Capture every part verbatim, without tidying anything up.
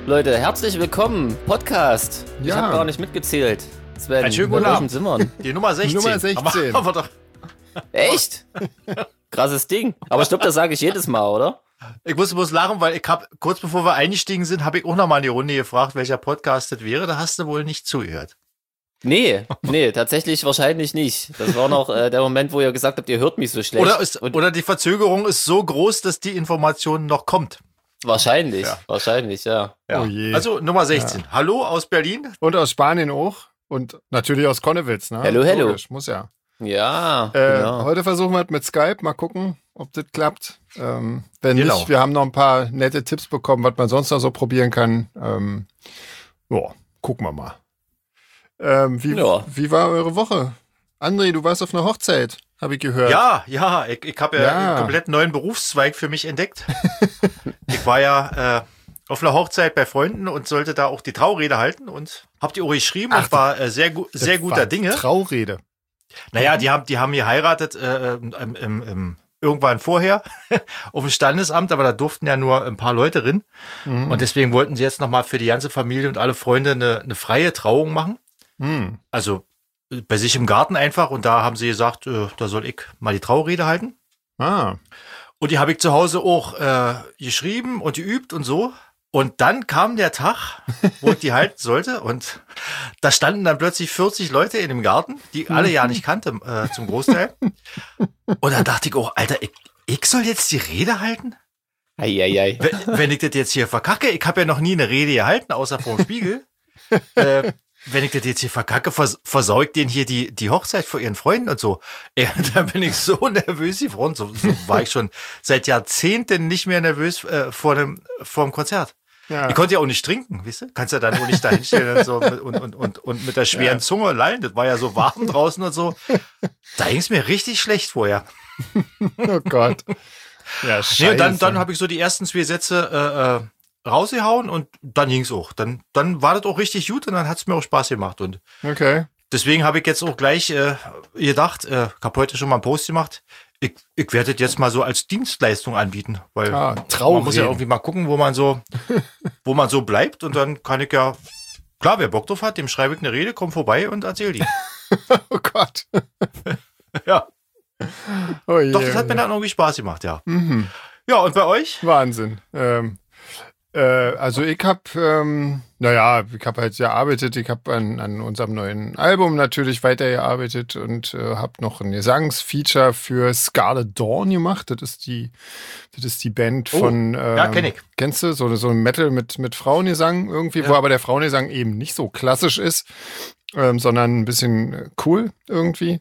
Leute, herzlich willkommen. Podcast. Ich Ja. habe gar nicht mitgezählt. Sven, Einen schönen in guten welchem Abend. Zimmern? Die Nummer sechzehn. Nummer sechzehn. Aber, aber doch, Echt? Krasses Ding. Aber ich glaube, das sage ich jedes Mal, oder? ich musste bloß lachen, weil ich habe kurz bevor wir eingestiegen sind, habe ich auch nochmal in die Runde gefragt, welcher Podcast das wäre. Da hast du wohl nicht zugehört. Nee, nee, tatsächlich wahrscheinlich nicht. Das war noch äh, der Moment, wo ihr gesagt habt, ihr hört mich so schlecht. Oder, ist, Und oder die Verzögerung ist so groß, dass die Information noch kommt. wahrscheinlich, Ja. wahrscheinlich, ja. Ja. Oh je. Also Nummer sechzehn. Hallo aus Berlin. Und aus Spanien auch. Und natürlich aus Konnewitz, ne? Hello, hello. Logisch, muss ja. Ja, Äh, genau. Heute versuchen wir es mit Skype. Mal gucken, ob das klappt. Ähm, wenn Genau. nicht, wir haben noch ein paar nette Tipps bekommen, was man sonst noch so probieren kann. Ähm, ja, gucken wir mal. Ähm, wie, Ja. wie war eure Woche? André, du warst auf einer Hochzeit, habe ich gehört. Ja, ja, ich, ich habe ja, Ja. einen komplett neuen Berufszweig für mich entdeckt. Ich war ja äh, auf einer Hochzeit bei Freunden und sollte da auch die Traurede halten und hab die auch geschrieben Ach, und war äh, sehr, gu Das sehr guter war Dinge. Traurede. Naja, die haben, die haben geheiratet äh, im, im, im, irgendwann vorher auf dem Standesamt, aber da durften ja nur ein paar Leute drin. Mhm. Und deswegen wollten sie jetzt nochmal für die ganze Familie und alle Freunde eine, eine freie Trauung machen. Hm. Also äh, bei sich im Garten einfach. Und da haben sie gesagt, äh, da soll ich mal die Traurede halten. Ah. Und die habe ich zu Hause auch äh, geschrieben und geübt und so. Und dann kam der Tag, wo ich die halten sollte. Und da standen dann plötzlich vierzig Leute in dem Garten, die ich alle ja nicht kannte, äh, zum Großteil. Und dann dachte ich auch, Alter, ich, ich soll jetzt die Rede halten? Eieiei. Wenn, wenn ich das jetzt hier verkacke, ich habe ja noch nie eine Rede gehalten, außer vor dem Spiegel. äh, wenn ich das jetzt hier verkacke, vers versau ich denen hier die, die Hochzeit vor ihren Freunden und so. Ey, da bin ich so nervös geworden. So, so war ich schon seit Jahrzehnten nicht mehr nervös äh, vor dem vor dem Konzert. Ja. Ich konnte ja auch nicht trinken, weißt du? Kannst ja dann auch nicht da hinstellen und, so mit, und, und, und, und mit der schweren Ja. Zunge lallen. Das war ja so warm draußen und so. Da ging es mir richtig schlecht vorher. Oh Gott. Ja, scheiße. Nee, und dann, dann habe ich so die ersten zwei Sätze äh, äh, rausgehauen und dann ging's auch. Dann, dann war das auch richtig gut und dann hat's mir auch Spaß gemacht. Und Okay. deswegen habe ich jetzt auch gleich äh, gedacht, äh, ich habe heute schon mal einen Post gemacht, ich, ich werde das jetzt mal so als Dienstleistung anbieten, weil Ah, man muss ja Traureden. irgendwie mal gucken, wo man so, wo man so bleibt und dann kann ich ja, klar, wer Bock drauf hat, dem schreibe ich eine Rede, komm vorbei und erzähl die. Oh Gott. Ja, Oh je. doch, das hat mir dann irgendwie Spaß gemacht, ja. Mhm. Ja, und bei euch? Wahnsinn. Ähm, äh, also ich habe, ähm, naja, ich habe halt gearbeitet, ich habe an, an unserem neuen Album natürlich weitergearbeitet und äh, habe noch ein Gesangsfeature für Scarlet Dawn gemacht. Das ist die, das ist die Band Oh, von, ähm, ja, kenn ich. Kennst du, so, so ein Metal mit, mit Frauengesang irgendwie, Ja. wo aber der Frauengesang eben nicht so klassisch ist, ähm, sondern ein bisschen cool irgendwie.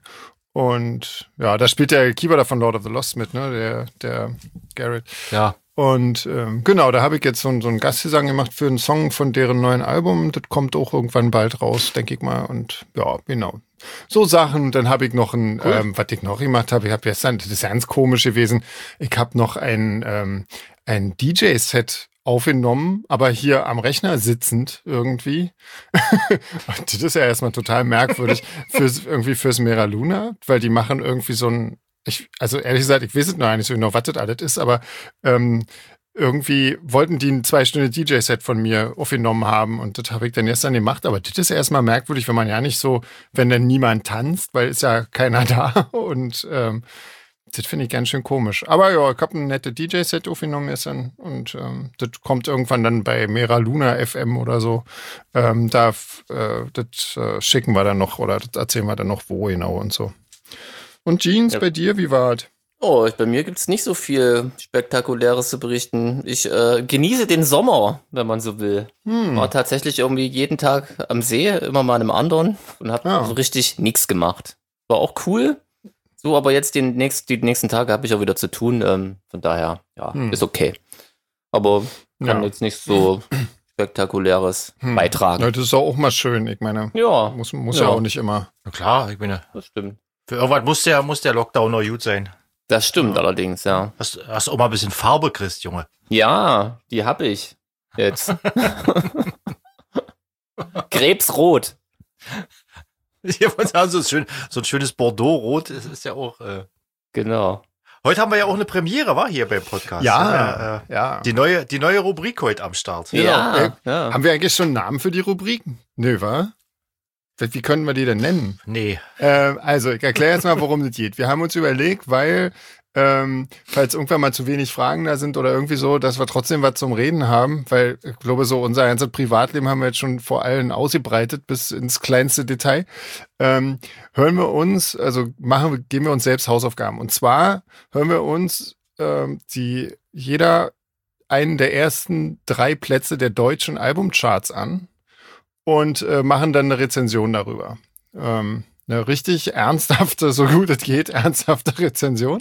Und ja, da spielt der Keyboarder von Lord of the Lost mit, ne, der, der Garrett. Ja. Und ähm, genau, da habe ich jetzt so, so einen Gastgesang gemacht für einen Song von deren neuen Album. Das kommt auch irgendwann bald raus, denke ich mal. Und ja, genau. So Sachen. Dann habe ich noch ein, Cool. ähm, was ich noch gemacht habe, ich habe gestern, das ist ganz komisch gewesen, ich habe noch ein, ähm, ein D J-Set aufgenommen, aber hier am Rechner sitzend irgendwie. Und das ist ja erstmal total merkwürdig fürs, irgendwie fürs Mera Luna, weil die machen irgendwie so ein, ich, also ehrlich gesagt, ich weiß es noch nicht so genau, was das alles ist, aber ähm, irgendwie wollten die ein zwei Stunden D J-Set von mir aufgenommen haben und das habe ich dann gestern gemacht, aber das ist erstmal merkwürdig, wenn man ja nicht so, wenn dann niemand tanzt, weil ist ja keiner da und ähm, das finde ich ganz schön komisch. Aber ja, ich habe ein nettes D J-Set aufgenommen gestern und ähm, das kommt irgendwann dann bei Mera Luna F M oder so. Ähm, da äh, das äh, schicken wir dann noch oder das erzählen wir dann noch, wo genau und so. Und Jeans, Ja. bei dir, wie war es? Oh, ich- bei mir gibt's nicht so viel Spektakuläres zu berichten. Ich äh, genieße den Sommer, wenn man so will. Hm. War tatsächlich irgendwie jeden Tag am See, immer mal in einem anderen und habe Ja. so richtig nichts gemacht. War auch cool. So, aber jetzt den nächst, die nächsten Tage habe ich auch wieder zu tun. Ähm, von daher, ja, Hm. ist okay. Aber kann Ja. jetzt nicht so Spektakuläres Hm. beitragen. Ja, das ist auch mal schön. Ich meine, Ja, muss, muss ja. Ja. auch nicht immer. Na klar, ich bin ja, das stimmt. für irgendwas muss der, muss der Lockdown noch gut sein. Das stimmt allerdings, ja. Hast, hast auch mal ein bisschen Farbe gekriegt, Junge. Ja, die hab ich jetzt. Krebsrot. Ich wollte sagen, so, ein schön, so ein schönes Bordeaux-Rot ist, ist ja auch. Äh Genau. Heute haben wir ja auch eine Premiere, war hier beim Podcast. Ja, ja, äh, ja. Die neue, die neue Rubrik heute am Start. Ja, Äh, ja. Haben wir eigentlich schon einen Namen für die Rubrik? Nö, wa? Wie können wir die denn nennen? Nee. Ähm, also, ich erkläre jetzt mal, worum es geht. Wir haben uns überlegt, weil, ähm, falls irgendwann mal zu wenig Fragen da sind oder irgendwie so, dass wir trotzdem was zum Reden haben, weil ich glaube, so unser ganzes Privatleben haben wir jetzt schon vor allen ausgebreitet bis ins kleinste Detail. Ähm, hören wir uns, also machen wir, geben wir uns selbst Hausaufgaben. Und zwar hören wir uns ähm, die jeder einen der ersten drei Plätze der deutschen Albumcharts an und äh, machen dann eine Rezension darüber. Ähm, eine richtig ernsthafte, so gut es geht, ernsthafte Rezension.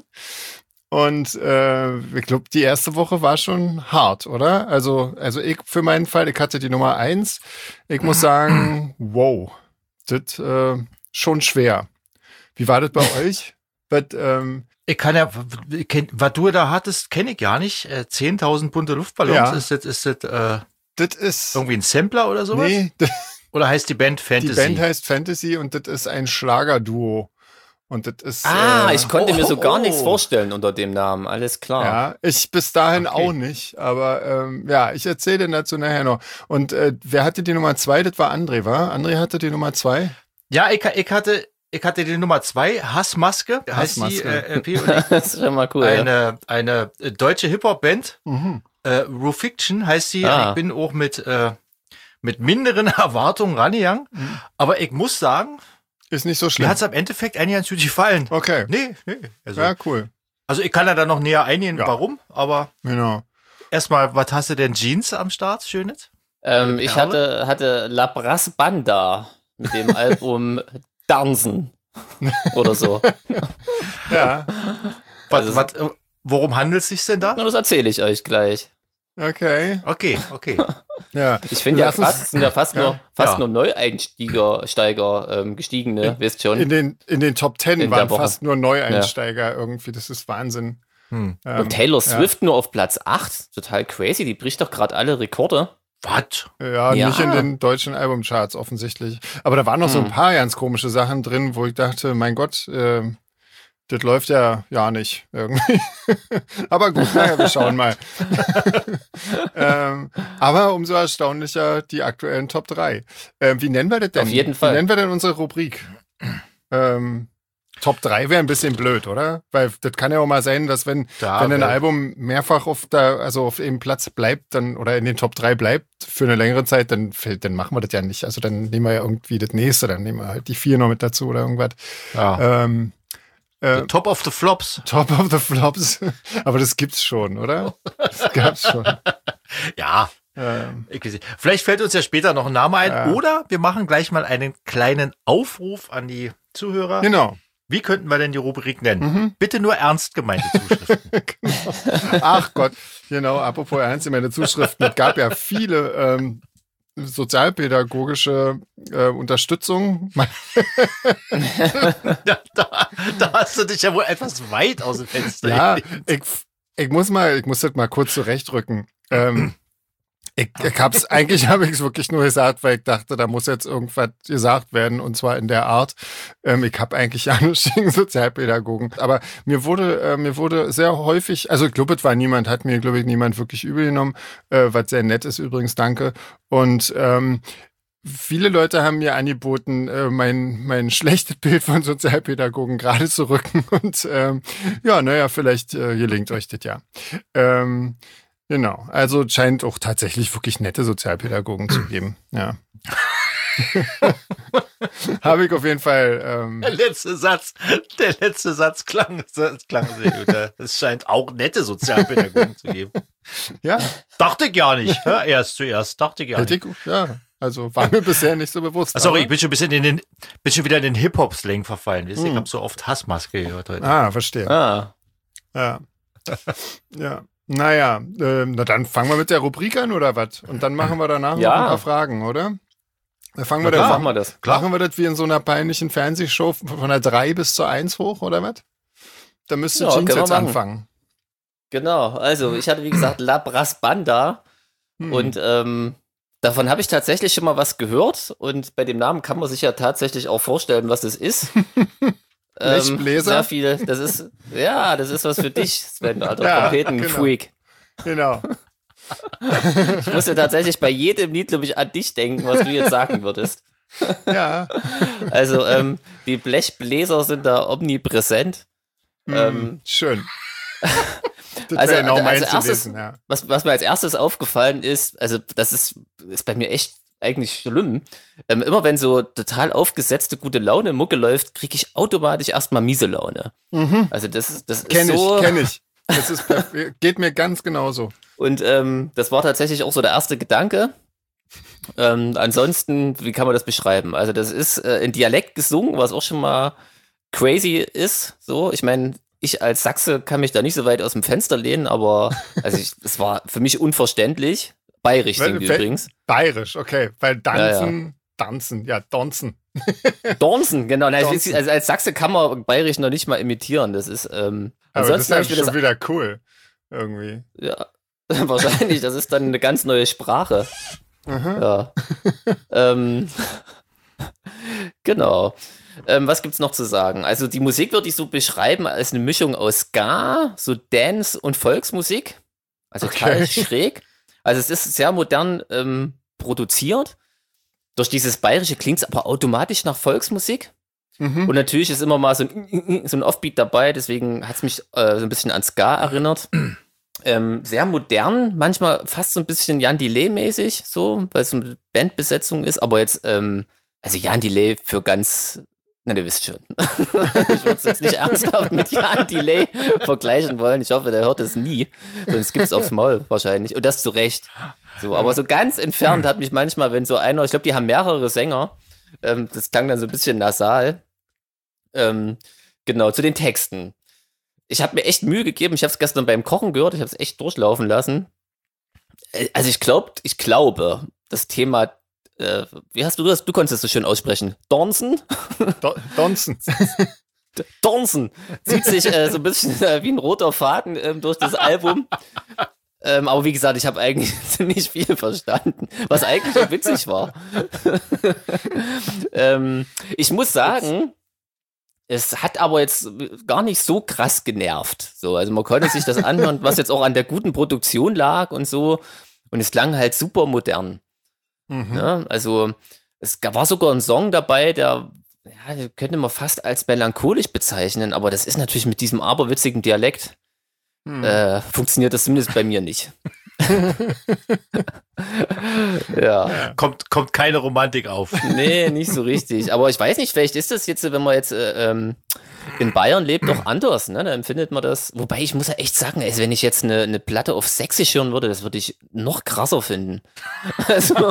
Und äh, ich glaube, die erste Woche war schon hart, oder? Also, also ich für meinen Fall, ich hatte die Nummer eins. Ich muss sagen, wow, das äh, schon schwer. Wie war das bei euch? But, ähm, Ich kann ja, ich kenn, was du da hattest, kenne ich gar nicht. Äh, zehntausend bunte Luftballons, Ja. ist das, ist das äh, das ist, irgendwie ein Sampler oder sowas? nee, Oder heißt die Band die Fantasy? Band heißt Fantasy und das ist ein Schlagerduo. Und das ist, Ah, äh, ich konnte oh, mir so gar oh. nichts vorstellen unter dem Namen. Alles klar. ja, ich bis dahin Okay. auch nicht, aber ähm, ja, ich erzähle dir dazu nachher noch. Und äh, wer hatte die Nummer zwei? Das war André, war? André hatte die Nummer zwei? Ja, ich, ich hatte, ich hatte die Nummer zwei, Hassmaske, heißt die Hassmaske. äh, L P. Und ich, Das ist schon mal cool. Ja. eine, eine deutsche Hip-Hop-Band, Mhm. äh, Rufiction heißt sie. Ah. Ich bin auch mit, äh, mit minderen Erwartungen rangegangen. Mhm. Aber ich muss sagen, Ist nicht so mir schlimm. hat es am Endeffekt eigentlich ganz gut gefallen. Okay. Nee, nee. Also, Ja, cool. also ich kann ja da noch näher eingehen, Ja. warum. Aber Genau. erstmal, was hast du denn Jeans am Start, Schönes? Ähm, ich Perle? hatte, hatte La Brass Banda mit dem Album Dansen oder so. Ja, Was, Also- was, äh, worum handelt es sich denn da? Na, das erzähle ich euch gleich. okay. Okay, okay. Ja. Ich finde ja Lass uns- fast, sind ja fast ja. nur, fast Ja. nur Neueinsteiger Steiger, ähm, gestiegene, wisst schon. In den, in den Top Ten In der waren Woche. fast nur Neueinsteiger irgendwie. Das ist Wahnsinn. Hm. Ähm, Und Taylor ja. Swift nur auf Platz acht. Total crazy. Die bricht doch gerade alle Rekorde. Was? Ja, Ja. nicht in den deutschen Albumcharts offensichtlich. Aber da waren noch so ein Hm. paar ganz komische Sachen drin, wo ich dachte, mein Gott, äh, das läuft ja ja nicht irgendwie. Aber gut, naja, wir schauen mal. ähm, aber umso erstaunlicher die aktuellen Top drei. Ähm, wie nennen wir das denn? Auf jeden Fall. Wie nennen wir denn unsere Rubrik? Ähm, Top drei wäre ein bisschen blöd, oder? Weil das kann ja auch mal sein, dass wenn, Da, wenn ein äh, Album mehrfach auf der, also auf dem Platz bleibt, dann oder in den Top drei bleibt für eine längere Zeit, dann fällt, dann machen wir das ja nicht. Also dann nehmen wir ja irgendwie das nächste, dann nehmen wir halt die vier noch mit dazu oder irgendwas. Ja. Ähm, äh, Top of the Flops. Top of the Flops. Aber das gibt's schon, oder? Das gab's schon. Ja. Ähm, Ich weiß nicht. Vielleicht fällt uns ja später noch ein Name ein. Ja. Oder wir machen gleich mal einen kleinen Aufruf an die Zuhörer. genau. Wie könnten wir denn die Rubrik nennen? Mhm. Bitte nur ernst gemeinte Zuschriften. Genau. Ach Gott, genau, apropos ernst gemeinte Zuschriften, es gab ja viele ähm, sozialpädagogische äh, Unterstützung. ja, da, da hast du dich ja wohl etwas weit aus dem Fenster. Ja, gelehnt. ich, ich muss mal, ich muss das mal kurz zurechtrücken. Ähm, ich, ich hab's, eigentlich habe ich es wirklich nur gesagt, weil ich dachte, da muss jetzt irgendwas gesagt werden und zwar in der Art. Ähm, ich habe eigentlich ja nichts gegen Sozialpädagogen, aber mir wurde, äh, mir wurde sehr häufig, also ich glaube, es war niemand, hat mir glaube ich niemand wirklich übel genommen, äh, was sehr nett ist übrigens, danke. Und ähm, viele Leute haben mir angeboten, äh, mein, mein schlechtes Bild von Sozialpädagogen gerade zu rücken und ähm, ja, naja, vielleicht äh, gelingt euch das ja. Ähm, Genau, also es scheint auch tatsächlich wirklich nette Sozialpädagogen zu geben. Ja. Habe ich auf jeden Fall. Ähm, Der letzte Satz, der letzte Satz klang, das klang sehr gut. Es scheint auch nette Sozialpädagogen zu geben. ja, Dachte ich gar nicht. Ja, erst zuerst, dachte ich gar hätte nicht. ich, ja, also war mir bisher nicht so bewusst. Ah, sorry, aber- ich bin schon ein bisschen in den, bin schon wieder in den Hip-Hop-Slang verfallen. Wisst ihr, Ich Hm. habe so oft Hassmaske gehört heute. Ah, verstehe. Ah, Ja. Ja. Naja, ähm, na dann fangen wir mit der Rubrik an oder was? Und dann machen wir danach Ja. noch ein paar Fragen, oder? Dann fangen wir Na dann dann klar. machen wir das. Klar. Machen wir das wie in so einer peinlichen Fernsehshow von der drei bis zur eins hoch, oder was? Da müsste Ja, Jeans können wir jetzt machen. anfangen. Genau, also ich hatte wie gesagt La Brass Banda Hm. und ähm, davon habe ich tatsächlich schon mal was gehört und bei dem Namen kann man sich ja tatsächlich auch vorstellen, was es ist. Ähm, Blechbläser? sehr viel. Das ist, ja, das ist was für dich, Sven, alter Ja, Trompeten-Freak. Genau. Ich musste tatsächlich bei jedem Lied, glaube ich, an dich denken, was du jetzt sagen würdest. Ja. Also, ähm, die Blechbläser sind da omnipräsent. Mm, ähm, schön. Das also, wäre genau also meins erstes, gewesen, ja. was, was mir als erstes aufgefallen ist, also das ist, ist bei mir echt eigentlich schlimm. Ähm, immer wenn so total aufgesetzte gute Laune Mucke läuft, kriege ich automatisch erstmal miese Laune. Mhm. Also das, ist- das Kenn ist so. ich, kenn ich. Das ist perf- geht mir ganz genauso. Und ähm, das war tatsächlich auch so der erste Gedanke. Ähm, ansonsten, wie kann man das beschreiben? Also das ist äh, in Dialekt gesungen, was auch schon mal crazy ist. So, ich meine, ich als Sachse kann mich da nicht so weit aus dem Fenster lehnen, aber also ich, es war für mich unverständlich. Bayerisch Weil- singt die weil- übrigens. Bayerisch, okay. Weil Ja, Danzen, Danzen, ja, Donzen. Dornsen, genau. Na, ich Dornsen. weiß, also als Sachse kann man Bayerisch noch nicht mal imitieren. Das ist, ähm, Aber das ist ansonsten habe dann ich mir schon das, wieder cool. Irgendwie. ja, wahrscheinlich, das ist dann eine ganz neue Sprache. Mhm. Ja. ähm, genau. Ähm, was gibt's noch zu sagen? Also die Musik würde ich so beschreiben als eine Mischung aus Ska, so Dance und Volksmusik. Also total Okay. schräg. Also es ist sehr modern ähm, produziert. Durch dieses Bayerische klingt es aber automatisch nach Volksmusik. Mhm. Und natürlich ist immer mal so ein, so ein Offbeat dabei, deswegen hat es mich äh, so ein bisschen an Ska erinnert. Ähm, sehr modern, manchmal fast so ein bisschen Jan Delay-mäßig, so, weil es so eine Bandbesetzung ist, aber jetzt, ähm, also Jan Delay für ganz, na, ihr wisst schon. Ich würde es jetzt nicht ernsthaft mit Jan Delay vergleichen wollen. Ich hoffe, der hört es nie, sonst gibt es aufs Maul wahrscheinlich. Und das zu Recht. So, aber so ganz entfernt hat mich manchmal, wenn so einer, ich glaube, die haben mehrere Sänger, ähm, das klang dann so ein bisschen nasal. Ähm, genau, zu den Texten. Ich habe mir echt Mühe gegeben. Ich habe es gestern beim Kochen gehört. Ich habe es echt durchlaufen lassen. Äh, Also ich glaube, ich glaube, das Thema, äh, wie hast du das? Du konntest es so schön aussprechen. Dornsen? Do Donzen. Dornsen zieht sich äh, so ein bisschen äh, wie ein roter Faden ähm, durch das Album. Ähm, aber wie gesagt, ich habe eigentlich nicht viel verstanden, was eigentlich auch witzig war. ähm, ich muss sagen, es hat aber jetzt gar nicht so krass genervt. So, also man konnte sich das anhören, was jetzt auch an der guten Produktion lag und so. Und es klang halt super modern. Mhm. Ne? Also es gab- war sogar ein Song dabei, der ja, den könnte man fast als melancholisch bezeichnen, aber das ist natürlich mit diesem aberwitzigen Dialekt Hm. äh, funktioniert das zumindest bei mir nicht. Ja, Kommt, kommt keine Romantik auf. nee, nicht so richtig. Aber ich weiß nicht, vielleicht ist das jetzt, wenn man jetzt äh, ähm, in Bayern lebt, doch anders, ne? Da empfindet man das. Wobei ich muss ja echt sagen, ey, wenn ich jetzt eine, eine Platte auf Sächsisch hören würde, das würde ich noch krasser finden. Also,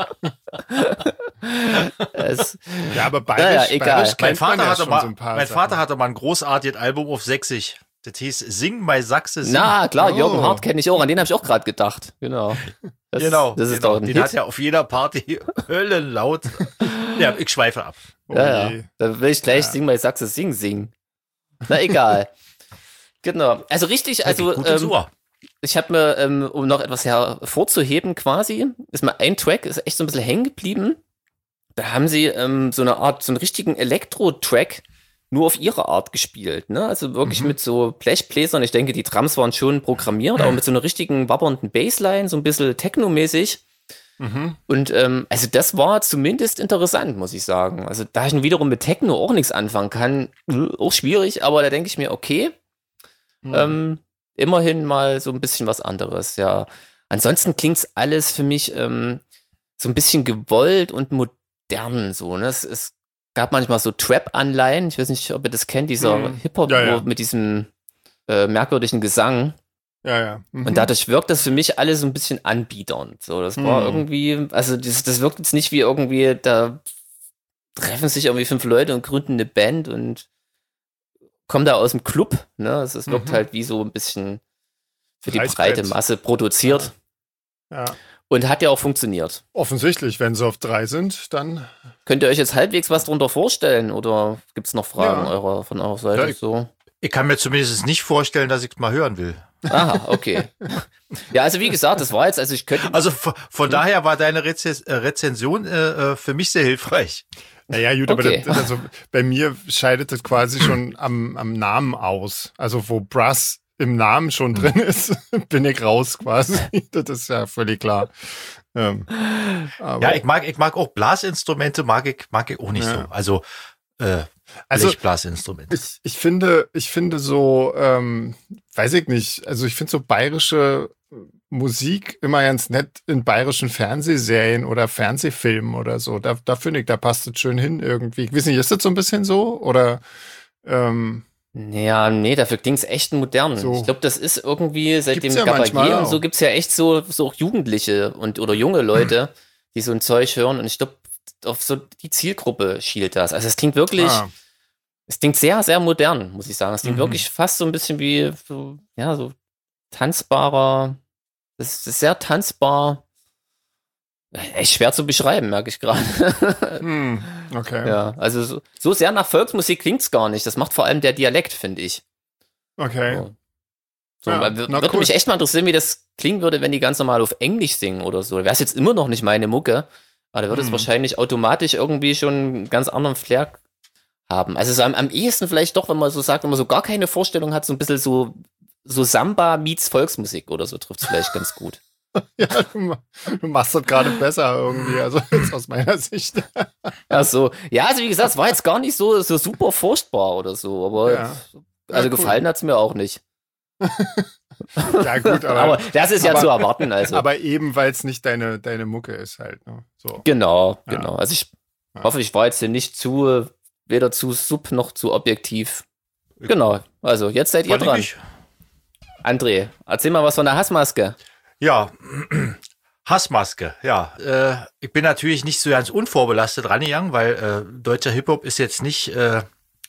es, Ja, aber bayerisch, Naja, egal. bayerisch Mein kennt man Vater, ja hatte schon mal, so ein paar mein Vater Sachen. hatte mal ein großartiges Album auf Sächsisch. Das hieß Sing bei Sachse Sing. na klar, Oh. Jürgen Hart kenne ich auch, an den habe ich auch gerade gedacht. Genau. Das, Genau, Das ist genau. doch ein Den Hit. hat er auf jeder Party höllenlaut. Ja, ich schweife ab. Oh Ja, je. ja. Da will ich gleich Ja. Sing mal Sachse Sing singen. Na egal. Genau. Also richtig, also Gut ins ähm, Ohr. ich habe mir, ähm, um noch etwas hervorzuheben quasi, ist mal ein Track, ist echt so ein bisschen hängen geblieben. Da haben sie ähm, so eine Art, so einen richtigen Elektro-Track nur auf ihre Art gespielt. Ne? Also wirklich Mhm. mit so Blechbläsern. Ich denke, die Drums waren schon programmiert, aber mit so einer richtigen wabbernden Bassline, so ein bisschen technomäßig. Mhm. Und ähm, also das war zumindest interessant, muss ich sagen. Also da ich nun wiederum mit Techno auch nichts anfangen kann, äh, auch schwierig, aber da denke ich mir, okay, Mhm. ähm, immerhin mal so ein bisschen was anderes, ja. Ansonsten klingt's alles für mich ähm, so ein bisschen gewollt und modern, so, ne? Es, es gab manchmal so Trap-Anleihen, ich weiß nicht, ob ihr das kennt, dieser Mhm. Hip-Hop Ja, ja. wo- mit diesem äh, merkwürdigen Gesang. Ja, ja. Mhm. Und dadurch wirkt das für mich alles so ein bisschen anbiedernd. So, das war Hm. irgendwie, also das, das wirkt jetzt nicht wie irgendwie, da treffen sich irgendwie fünf Leute und gründen eine Band und kommen da aus dem Club. Ne? Es es wirkt Mhm. halt wie so ein bisschen für die Reißbrett. breite Masse produziert Ja. und hat ja auch funktioniert. Offensichtlich, wenn sie auf drei sind, dann. Könnt ihr euch jetzt halbwegs was drunter vorstellen oder gibt es noch Fragen Ja. eurer, von eurer Seite? Ja, ich- so? Ich kann mir zumindest nicht vorstellen, dass ich es mal hören will. Aha, okay. Ja, also wie gesagt, das war jetzt, also ich könnte... Also von, von daher war deine Reze- Rezension äh, für mich sehr hilfreich. Naja, gut, Okay. aber das, also bei mir scheidet das quasi schon am, am Namen aus. Also wo Brass im Namen schon drin ist, bin ich raus quasi. Das ist ja völlig klar. Ähm, aber, Ja, ich mag, ich mag auch Blasinstrumente, mag ich, mag ich auch nicht Ja. so. Also, äh, Also, Blechblasinstrumente. ich, ich finde, ich finde so, ähm, weiß ich nicht, also ich finde so bayerische Musik immer ganz nett in bayerischen Fernsehserien oder Fernsehfilmen oder so. Da, da finde ich, da passt es schön hin irgendwie. Ich weiß nicht, ist das so ein bisschen so? Oder ähm, Ja, nee, dafür klingt's echt modern. So. Ich glaube, das ist irgendwie, seit Gibt's dem ja manchmal Gabalier und auch. so gibt's ja echt so, so auch Jugendliche und oder junge Leute, die so ein Zeug hören. Und ich glaube, auf so die Zielgruppe schielt das. Also es klingt wirklich, ah, es klingt sehr, sehr modern, muss ich sagen. Es klingt Mhm. wirklich fast so ein bisschen wie so, ja, so tanzbarer, das ist sehr tanzbar. Echt schwer zu beschreiben, merke ich gerade. hm, okay. Ja, also so, so sehr nach Volksmusik klingt's gar nicht. Das macht vor allem der Dialekt, finde ich. Okay. So. So, Ja, weil w- na würde cool. mich echt mal interessieren, wie das klingen würde, wenn die ganz normal auf Englisch singen oder so. Wäre es jetzt immer noch nicht meine Mucke, aber da würde es Hm. wahrscheinlich automatisch irgendwie schon einen ganz anderen Flair haben. Also so am, am ehesten vielleicht doch, wenn man so sagt, wenn man so gar keine Vorstellung hat, so ein bisschen so, so Samba meets Volksmusik oder so trifft es vielleicht ganz gut. Ja, du, ma- du machst das gerade besser irgendwie, also jetzt aus meiner Sicht. Ach so. Ja, also wie gesagt, es war jetzt gar nicht so, so super furchtbar oder so, aber Ja. also Ja, cool. gefallen hat's mir auch nicht. Ja, gut, aber, Aber das ist ja aber- zu erwarten, also. aber eben, weil es nicht deine, deine Mucke ist halt. Ne? So. Genau, Ja. genau. Also ich Ja. hoffe, ich war jetzt hier nicht zu, weder zu sub noch zu objektiv. Genau, also jetzt seid ihr Fand ich dran. nicht. André, erzähl mal was von der Hassmaske. Ja, Hassmaske, ja. Äh, ich bin natürlich nicht so ganz unvorbelastet rangegangen, weil äh, deutscher Hip-Hop ist jetzt nicht äh,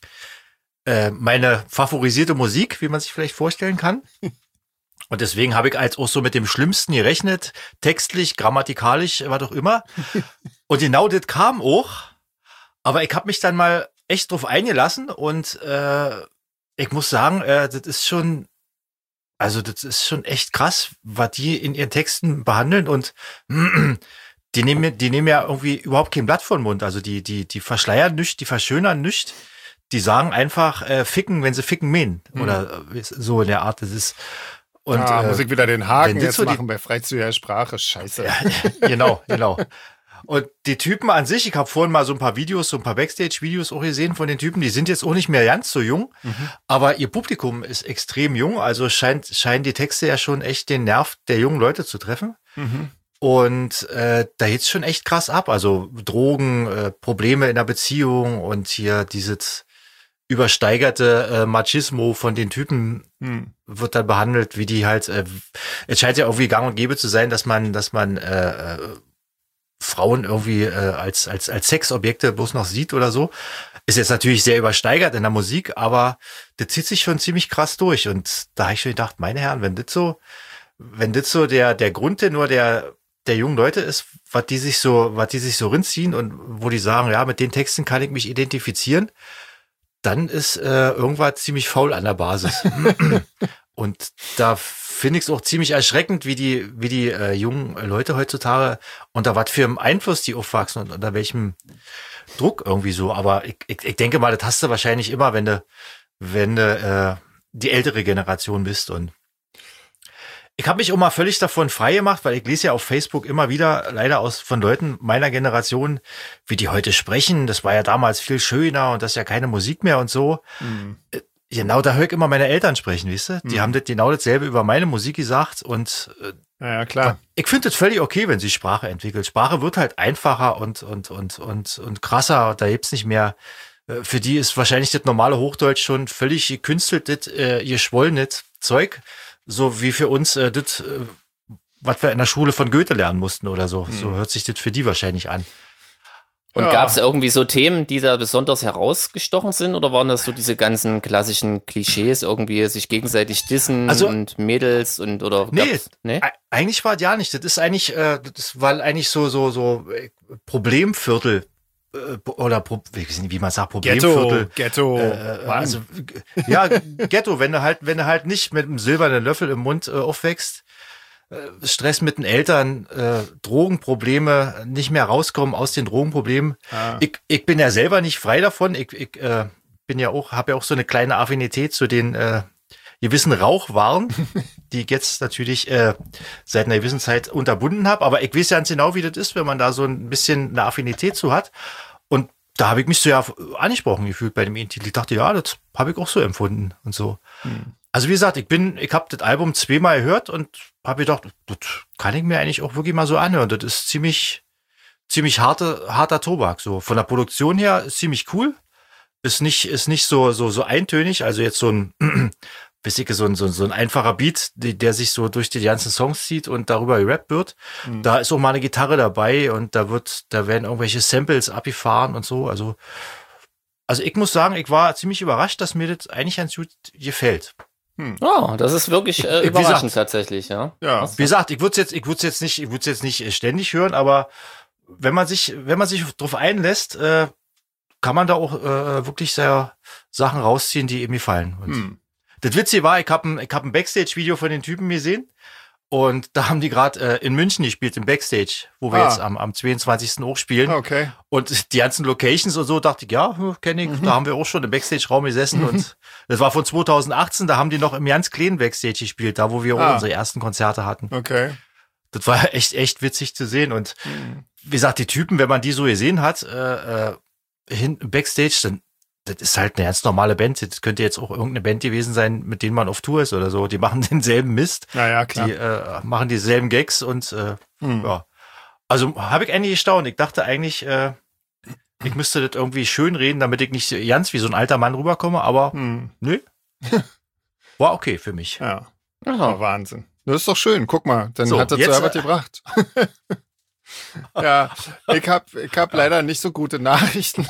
äh, meine favorisierte Musik, wie man sich vielleicht vorstellen kann. Und deswegen habe ich als auch so mit dem Schlimmsten gerechnet, textlich, grammatikalisch, was auch immer. Und genau das kam auch. Aber ich habe mich dann mal echt drauf eingelassen und äh, ich muss sagen, äh, das ist schon, also das ist schon echt krass, was die in ihren Texten behandeln und die nehmen, die nehmen ja irgendwie überhaupt kein Blatt vor den Mund. Also die, die, die verschleiern nichts, die verschönern nichts. Die sagen einfach äh, ficken, wenn sie ficken mähen. Oder äh, so in der Art. Das ist und ah, äh, muss ich wieder den Haken wenn das jetzt so die- machen bei freizügiger Sprache. Scheiße. genau, genau. Und die Typen an sich, ich habe vorhin mal so ein paar Videos, so ein paar Backstage-Videos auch gesehen von den Typen, die sind jetzt auch nicht mehr ganz so jung, aber ihr Publikum ist extrem jung, also scheint, scheinen die Texte ja schon echt den Nerv der jungen Leute zu treffen. Mhm. Und äh, da geht's schon echt krass ab. Also Drogen, äh, Probleme in der Beziehung und hier dieses übersteigerte äh, Machismo von den Typen Hm. wird dann behandelt, wie die halt, äh, es scheint ja irgendwie gang und gäbe zu sein, dass man, dass man äh, äh, Frauen irgendwie äh, als, als, als Sexobjekte bloß noch sieht oder so. Ist jetzt natürlich sehr übersteigert in der Musik, aber das zieht sich schon ziemlich krass durch. Und da habe ich schon gedacht, meine Herren, wenn das so, wenn das so der, der Grundtenor der, der jungen Leute ist, was die sich so, was die sich so rinziehen und wo die sagen, ja, mit den Texten kann ich mich identifizieren, dann ist äh, irgendwas ziemlich faul an der Basis. Und da finde ich es auch ziemlich erschreckend, wie die, wie die äh, jungen Leute heutzutage, unter was für einem Einfluss die aufwachsen und unter welchem Druck irgendwie so. Aber ich, ich, ich denke mal, das hast du wahrscheinlich immer, wenn du, wenn du äh, die ältere Generation bist. Und ich habe mich auch mal völlig davon frei gemacht, weil ich lese ja auf Facebook immer wieder, leider aus von Leuten meiner Generation, wie die heute sprechen. Das war ja damals viel schöner und das ist ja keine Musik mehr und so. Hm. Genau, da höre ich immer meine Eltern sprechen, weißt du? Die Mhm. haben das genau dasselbe über meine Musik gesagt und äh, Ja, ja, klar. ich finde das völlig okay, wenn sich Sprache entwickelt. Sprache wird halt einfacher und, und, und, und, und krasser. Da gibt's nicht mehr. äh, Für die ist wahrscheinlich das normale Hochdeutsch schon völlig gekünsteltes, äh, geschwollenes Zeug. So wie für uns äh, das, äh, was wir in der Schule von Goethe lernen mussten oder so. So hört sich das für die wahrscheinlich an. Und Ja. gab es irgendwie so Themen, die da besonders herausgestochen sind, oder waren das so diese ganzen klassischen Klischees, irgendwie sich gegenseitig dissen Also- und Mädels und oder Nee, gab's- nee? E- Eigentlich war es ja nicht. Das ist eigentlich, äh, das war eigentlich so, so, so äh, Problemviertel äh, oder Pro, wie man sagt, Problemviertel. Ghetto, Ghetto. Äh, also, ja, Ghetto, wenn du halt, wenn du halt nicht mit einem silbernen Löffel im Mund äh, aufwächst, äh, Stress mit den Eltern, äh, Drogenprobleme, nicht mehr rauskommen aus den Drogenproblemen. Ah. Ich, ich bin ja selber nicht frei davon. Ich, ich äh, bin ja auch, habe ja auch so eine kleine Affinität zu den äh, gewissen Rauchwaren, die ich jetzt natürlich äh, seit einer gewissen Zeit unterbunden habe. Aber ich weiß ja ganz genau, wie das ist, wenn man da so ein bisschen eine Affinität zu hat. Und da habe ich mich so ja angesprochen gefühlt bei dem Titel. Ich dachte, ja, das habe ich auch so empfunden und so. Hm. Also wie gesagt, ich bin, ich habe das Album zweimal gehört und habe gedacht, das kann ich mir eigentlich auch wirklich mal so anhören. Das ist ziemlich, ziemlich harte, harter Tobak. So von der Produktion her ist ziemlich cool. Ist nicht, ist nicht so, so, so eintönig. Also jetzt so ein, weiß ich, so ein, so ein, so ein einfacher Beat, die, der sich so durch die ganzen Songs zieht und darüber gerappt wird. Mhm. Da ist auch mal eine Gitarre dabei und da wird, da werden irgendwelche Samples abgefahren und so. Also, also ich muss sagen, ich war ziemlich überrascht, dass mir das eigentlich ganz gut gefällt. Hm. Oh, das ist wirklich äh, überraschend gesagt, tatsächlich, ja. Ja. Wie gesagt, ich würde es jetzt, ich würde es jetzt nicht, ich würde es jetzt nicht ständig hören, aber wenn man sich, wenn man sich drauf einlässt, äh, kann man da auch äh, wirklich sehr Sachen rausziehen, die eben gefallen. Und hm. das Witzige war, ich habe ein, ich hab ein Backstage-Video von den Typen gesehen und da haben die gerade äh, in München gespielt, im Backstage, wo wir ah. jetzt am, am zweiundzwanzigsten auch spielen. Okay. Und die ganzen Locations und so, dachte ich, ja, kenne ich, mhm. da haben wir auch schon im Backstage-Raum gesessen mhm. und das war von zweitausendachtzehn, da haben die noch im ganz kleinen Backstage gespielt, da wo wir ah. auch unsere ersten Konzerte hatten. Okay. Das war echt, echt witzig zu sehen und mhm. wie gesagt, die Typen, wenn man die so gesehen hat, äh, äh, hin, Backstage, dann das ist halt eine ganz normale Band. Das könnte jetzt auch irgendeine Band gewesen sein, mit denen man auf Tour ist oder so. Die machen denselben Mist. Ja, ja, klar. Die äh, machen dieselben Gags und äh, hm. ja. Also habe ich eigentlich gestaunt. Ich dachte eigentlich, äh, ich müsste das irgendwie schön reden, damit ich nicht ganz wie so ein alter Mann rüberkomme, aber hm. nö. War okay für mich. Ja. Aha. Wahnsinn. Das ist doch schön. Guck mal, dann so, hat er zur Arbeit gebracht. Ja, ich hab, ich hab leider nicht so gute Nachrichten.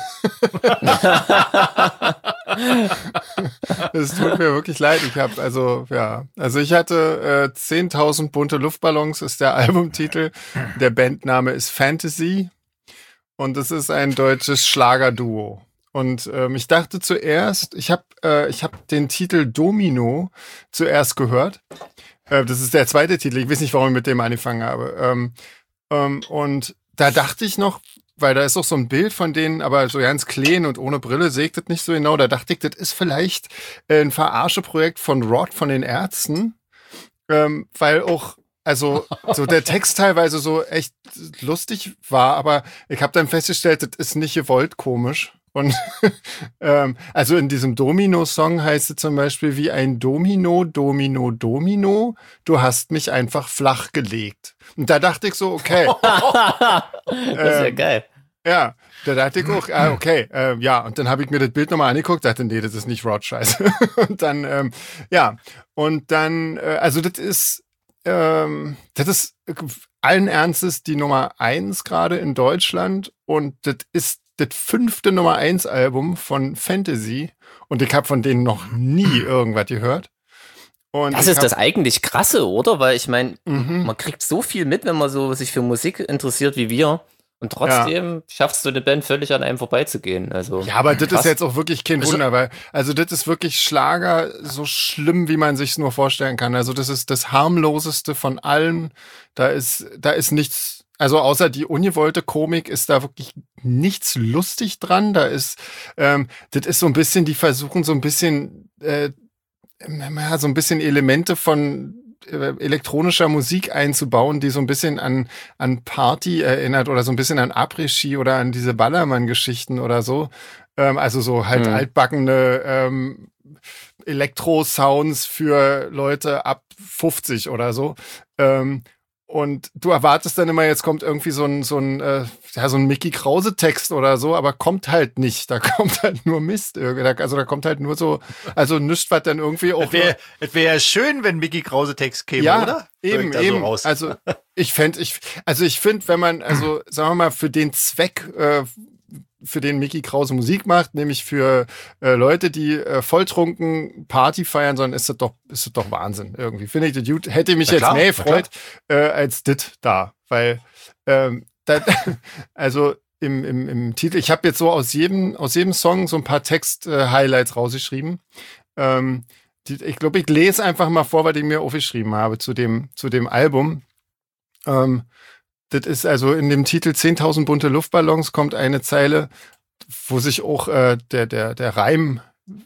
Es tut mir wirklich leid. Ich habe also ja, also ich hatte äh, zehntausend bunte Luftballons ist der Albumtitel. Der Bandname ist Fantasy und es ist ein deutsches Schlagerduo. Und ähm, ich dachte zuerst, ich habe äh, ich habe den Titel Domino zuerst gehört. Äh, das ist der zweite Titel. Ich weiß nicht, warum ich mit dem angefangen habe. Ähm, ähm, und da dachte ich noch, weil da ist auch so ein Bild von denen, aber so ganz clean und ohne Brille sägt das nicht so genau. Da dachte ich, das ist vielleicht ein Verarscheprojekt von Rod von den Ärzten, ähm, weil auch also so der Text teilweise so echt lustig war, aber ich habe dann festgestellt, das ist nicht gewollt komisch. Und ähm, also in diesem Domino-Song heißt es zum Beispiel wie ein Domino, Domino, Domino, du hast mich einfach flach gelegt. Und da dachte ich so, okay. Das ist ja ähm, geil. Ja, da dachte ich auch, ah, okay, äh, ja. Und dann habe ich mir das Bild nochmal angeguckt, dachte, nee, das ist nicht Rod-Scheiße. Und dann, ähm, ja, und dann, äh, also das ist, ähm, das ist allen Ernstes die Nummer eins gerade in Deutschland und das ist das fünfte Nummer eins Album von Fantasy und ich habe von denen noch nie irgendwas gehört. Und das ist hab, das eigentlich Krasse, oder? Weil ich meine, mhm. man kriegt so viel mit, wenn man so sich für Musik interessiert wie wir und trotzdem ja. schaffst du eine Band völlig an einem vorbeizugehen. Also, ja, aber das krass. ist jetzt auch wirklich kein Wunder, weil also das ist wirklich Schlager so schlimm, wie man sich nur vorstellen kann. Also das ist das harmloseste von allen. Da ist, da ist nichts. Also außer die ungewollte Komik ist da wirklich nichts lustig dran. Da ist, ähm, das ist so ein bisschen, die versuchen so ein bisschen, äh, ja, so ein bisschen Elemente von äh, elektronischer Musik einzubauen, die so ein bisschen an an Party erinnert oder so ein bisschen an Après-Ski oder an diese Ballermann-Geschichten oder so. Ähm, also so halt mhm. altbackene ähm, Elektro-Sounds für Leute ab fünfzig oder so. Ähm, Und du erwartest dann immer, jetzt kommt irgendwie so ein, so ein, äh, ja, so ein Mickey Krause-Text oder so, aber kommt halt nicht. Da kommt halt nur Mist. Also da kommt halt nur so, also nichts, was dann irgendwie auch. Es wäre wär ja schön, wenn Mickey Krause-Text käme, ja, oder? Eben, eben. So raus. Also ich fände, ich, also ich finde, wenn man, also sagen wir mal, für den Zweck, äh, für den Mickey Krause Musik macht, nämlich für äh, Leute, die äh, volltrunken Party feiern, sondern ist das doch, ist das doch Wahnsinn irgendwie. Finde ich, das gut. Hätte mich na jetzt klar, mehr gefreut äh, als dit da, weil ähm, dat, also im, im, im Titel. Ich habe jetzt so aus jedem, aus jedem Song so ein paar Text-Highlights äh, rausgeschrieben. Ähm, die, ich glaube, ich lese einfach mal vor, was ich mir aufgeschrieben habe zu dem, zu dem Album. Ähm, das ist also in dem Titel zehntausend bunte Luftballons kommt eine Zeile, wo sich auch äh, der, der, der Reimwille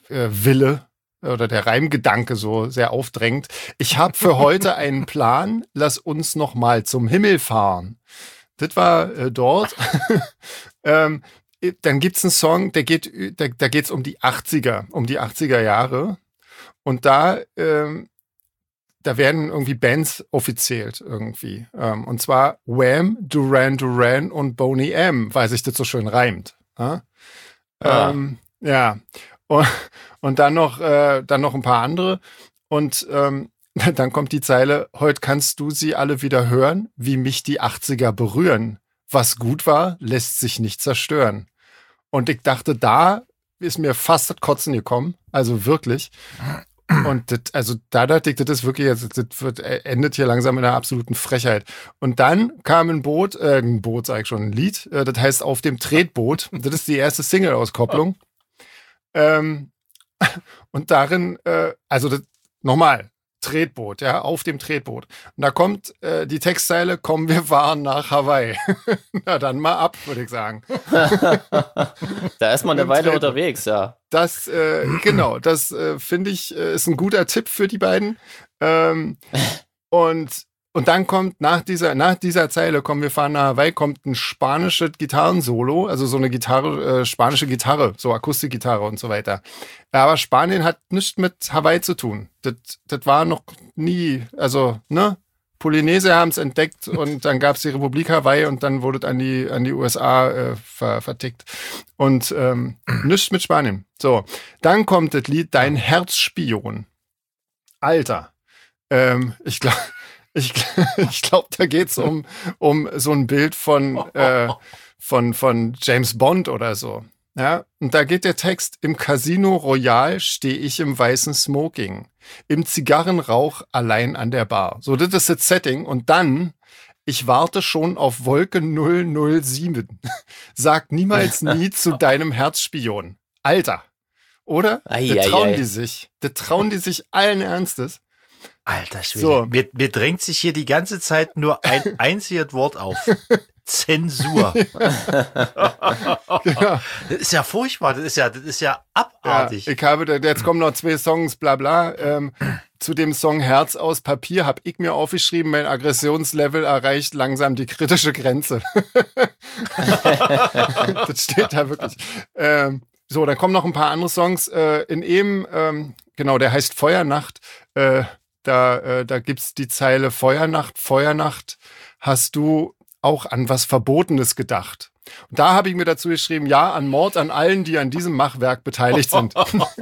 äh, oder der Reimgedanke so sehr aufdrängt. Ich habe für heute einen Plan, lass uns noch mal zum Himmel fahren. Das war äh, dort. ähm, dann gibt's einen Song, der geht, da, da geht's um die achtziger, um die achtziger Jahre. Und da, ähm, da werden irgendwie Bands offiziert irgendwie. Ähm, und zwar Wham, Duran Duran und Boney M, weil sich das so schön reimt. Ja. Ah. Ähm, ja. Und, und dann noch, äh, dann noch ein paar andere. Und ähm, dann kommt die Zeile, heute kannst du sie alle wieder hören, wie mich die achtziger berühren. Was gut war, lässt sich nicht zerstören. Und ich dachte, da ist mir fast das Kotzen gekommen. Also wirklich. Und das, also da dachte ich, das ist wirklich, das wird, endet hier langsam in einer absoluten Frechheit. Und dann kam ein Boot, äh, ein Boot sag ich schon, ein Lied, äh, das heißt Auf dem Tretboot. Das ist die erste Single-Auskopplung. Ähm, und darin, äh, also das, nochmal, Tretboot, ja, auf dem Tretboot. Und da kommt äh, die Textzeile, komm, wir fahren nach Hawaii. Na dann mal ab, würde ich sagen. Da ist man eine Weile unterwegs, ja. Das, äh, genau, das äh, finde ich, äh, ist ein guter Tipp für die beiden. Ähm, und, und dann kommt nach dieser, nach dieser Zeile, komm, wir fahren nach Hawaii, kommt ein spanisches Gitarrensolo, also so eine Gitarre, äh, spanische Gitarre, so Akustikgitarre und so weiter. Aber Spanien hat nichts mit Hawaii zu tun. Das, das war noch nie, also, ne? Polynesier haben es entdeckt und dann gab es die Republik Hawaii und dann wurde es an die, an die U S A äh, ver, vertickt. Und ähm, nichts mit Spanien. So, dann kommt das Lied Dein Herzspion. Alter, ähm, ich glaube, ich, ich glaub, da geht's um, um so ein Bild von, äh, von, von James Bond oder so. Ja, und da geht der Text, im Casino Royal stehe ich im weißen Smoking, im Zigarrenrauch allein an der Bar. So, das ist das Setting. Und dann, ich warte schon auf Wolke null null sieben. Sag niemals nie zu deinem Herzspion. Alter, oder? Ei, das ei, trauen ei. die sich. Das trauen die sich allen Ernstes. Alter Schwede. So. Mir, mir drängt sich hier die ganze Zeit nur ein einziges Wort auf. Zensur. Ja. Das ist ja furchtbar. Das ist ja, das ist ja abartig. Ja, ich habe, da- jetzt kommen noch zwei Songs, bla bla. Ähm, zu dem Song Herz aus Papier habe ich mir aufgeschrieben, mein Aggressionslevel erreicht langsam die kritische Grenze. Das steht da wirklich. Ähm, so, dann kommen noch ein paar andere Songs. Äh, in eben, ähm, genau, der heißt Feuernacht. Äh, da äh, da gibt's die Zeile Feuernacht, Feuernacht. Hast du auch an was Verbotenes gedacht? Und da habe ich mir dazu geschrieben, ja, an Mord an allen, die an diesem Machwerk beteiligt sind.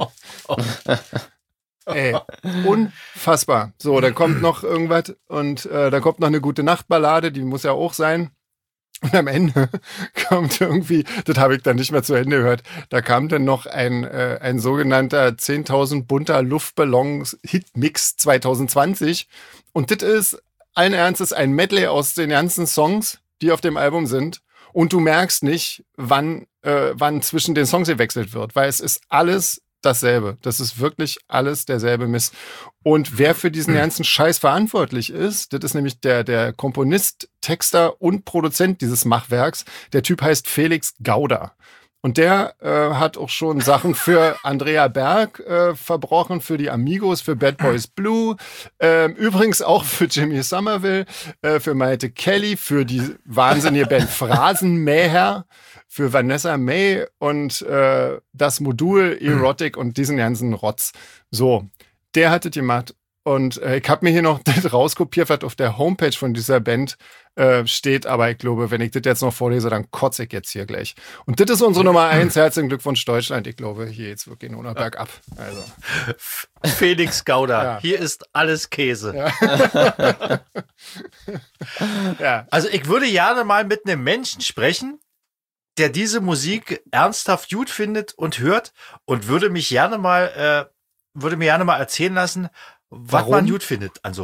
Ey, unfassbar. So, dann kommt noch irgendwas und äh, da kommt noch eine gute Nachtballade, die muss ja auch sein. Und am Ende kommt irgendwie, das habe ich dann nicht mehr zu Ende gehört, da kam dann noch ein, äh, ein sogenannter zehntausend bunter Luftballons Hitmix zwanzig zwanzig. Und das ist allen Ernstes ein Medley aus den ganzen Songs, die auf dem Album sind. Und du merkst nicht, wann, äh, wann zwischen den Songs gewechselt wird, weil es ist alles dasselbe. Das ist wirklich alles derselbe Mist. Und wer für diesen ganzen Scheiß verantwortlich ist, das ist nämlich der, der Komponist, Texter und Produzent dieses Machwerks. Der Typ heißt Felix Gauder. Und der äh, hat auch schon Sachen für Andrea Berg äh, verbrochen, für die Amigos, für Bad Boys Blue, äh, übrigens auch für Jimmy Somerville, äh, für Maite Kelly, für die wahnsinnige Band Phrasenmäher, für Vanessa May und äh, das Modul Erotic und diesen ganzen Rotz. So, der hat das gemacht. Und äh, ich habe mir hier noch das rauskopiert, was auf der Homepage von dieser Band äh, steht. Aber ich glaube, wenn ich das jetzt noch vorlese, dann kotze ich jetzt hier gleich. Und das ist unsere Nummer eins. Herzlichen Glückwunsch, Deutschland. Ich glaube, hier jetzt wirklich nur noch bergab. Also. Felix Gauder, Ja. hier ist alles Käse. Ja. Ja. Also ich würde gerne mal mit einem Menschen sprechen, der diese Musik ernsthaft gut findet und hört und würde mich gerne mal, äh, würde mir gerne mal erzählen lassen, was Warum? man gut findet an sowas.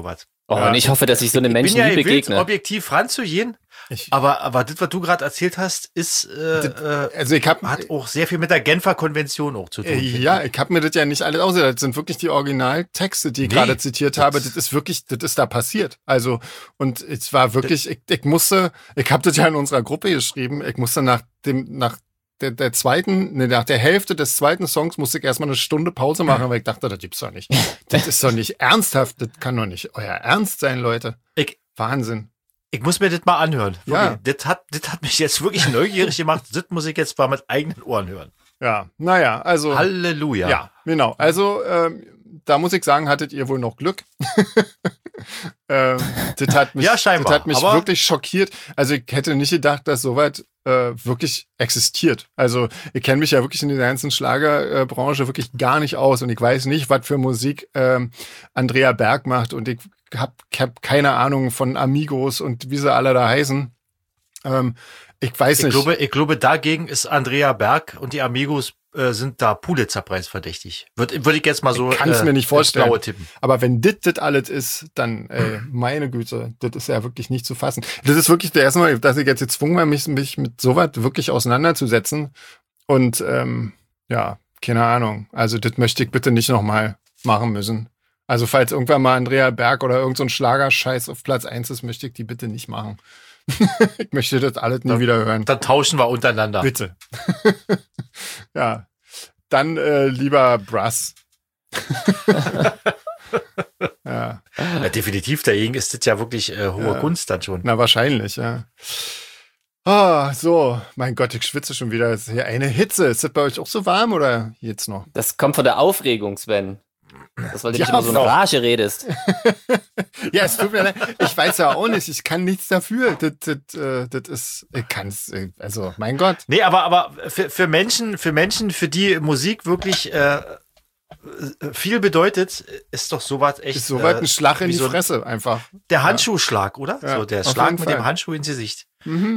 Oh, Ja. und ich hoffe, dass ich so einem Ich bin Menschen ja nie gewillt, begegne. objektiv ranzugehen, Ich, aber, aber das, was du gerade erzählt hast, ist, äh, äh, also ich habe hat auch sehr viel mit der Genfer Konvention auch zu tun. Äh, finde Ja, ich. ich habe mir das ja nicht alles ausgedacht. Das sind wirklich die Originaltexte, die ich Nee, gerade zitiert habe. das- Das ist wirklich, das ist da passiert. Also, und es war wirklich, ich, ich musste, ich habe das ja in unserer Gruppe geschrieben, ich musste nach dem, nach der, der zweiten, ne, nach der Hälfte des zweiten Songs musste ich erstmal eine Stunde Pause machen, weil ich dachte, das gibt's doch nicht. Das ist doch nicht ernsthaft, das kann doch nicht euer Ernst sein, Leute. Ich, Wahnsinn. ich muss mir das mal anhören. Ja. Wirklich. Das hat, das hat mich jetzt wirklich neugierig gemacht. Das muss ich jetzt mal mit eigenen Ohren hören. Ja, naja, also. Halleluja. Ja, genau. Also, ähm, da muss ich sagen, hattet ihr wohl noch Glück. ähm, das hat mich, Ja, scheinbar. das hat mich Aber- wirklich schockiert. Also, ich hätte nicht gedacht, dass soweit äh, wirklich existiert. Also, ich kenne mich ja wirklich in der ganzen Schlagerbranche wirklich gar nicht aus und ich weiß nicht, was für Musik ähm, Andrea Berg macht und ich habe hab keine Ahnung von Amigos und wie sie alle da heißen. Ähm, ich weiß Ich nicht. glaube, ich glaube, dagegen ist Andrea Berg und die Amigos äh, sind da Pulitzerpreis verdächtig. Würde würd ich jetzt mal so Ich kann's äh, mir nicht ins vorstellen. Blaue tippen. Aber wenn das das alles ist, dann, ey, meine Güte, das ist ja wirklich nicht zu fassen. Das ist wirklich der erste Mal, dass ich jetzt gezwungen war, mich, mich mit sowas wirklich auseinanderzusetzen. Und ähm, ja, keine Ahnung. Also das möchte ich bitte nicht nochmal machen müssen. Also falls irgendwann mal Andrea Berg oder irgend so ein Schlagerscheiß auf Platz eins ist, möchte ich die bitte nicht machen. Ich möchte das alles nie Dann- wieder hören. Dann tauschen wir untereinander. Bitte. Ja. Dann äh, lieber Brass. Ja. Ja, definitiv, dagegen ist das ja wirklich äh, hohe Ja. Kunst dann schon. Na, wahrscheinlich, ja. Ah, so. Mein Gott, ich schwitze schon wieder. Es ist hier eine Hitze. Ist das bei euch auch so warm oder jetzt noch? Das kommt von der Aufregung, Sven. Das, weil du Ja, nicht immer so in genau. Rage redest. Ja, es tut mir leid. Ich weiß ja auch nicht. Ich kann nichts dafür. Das, das, äh, das ist, ich kann's, äh, also, mein Gott. Nee, aber, aber für, für Menschen, für Menschen, für die Musik wirklich äh, viel bedeutet, ist doch sowas echt. Ist soweit äh, ein Schlag in wie die so Fresse, einfach. Der Handschuhschlag, oder? Ja, so der auf Schlag jeden mit Fall. dem Handschuh ins Gesicht. Mhm.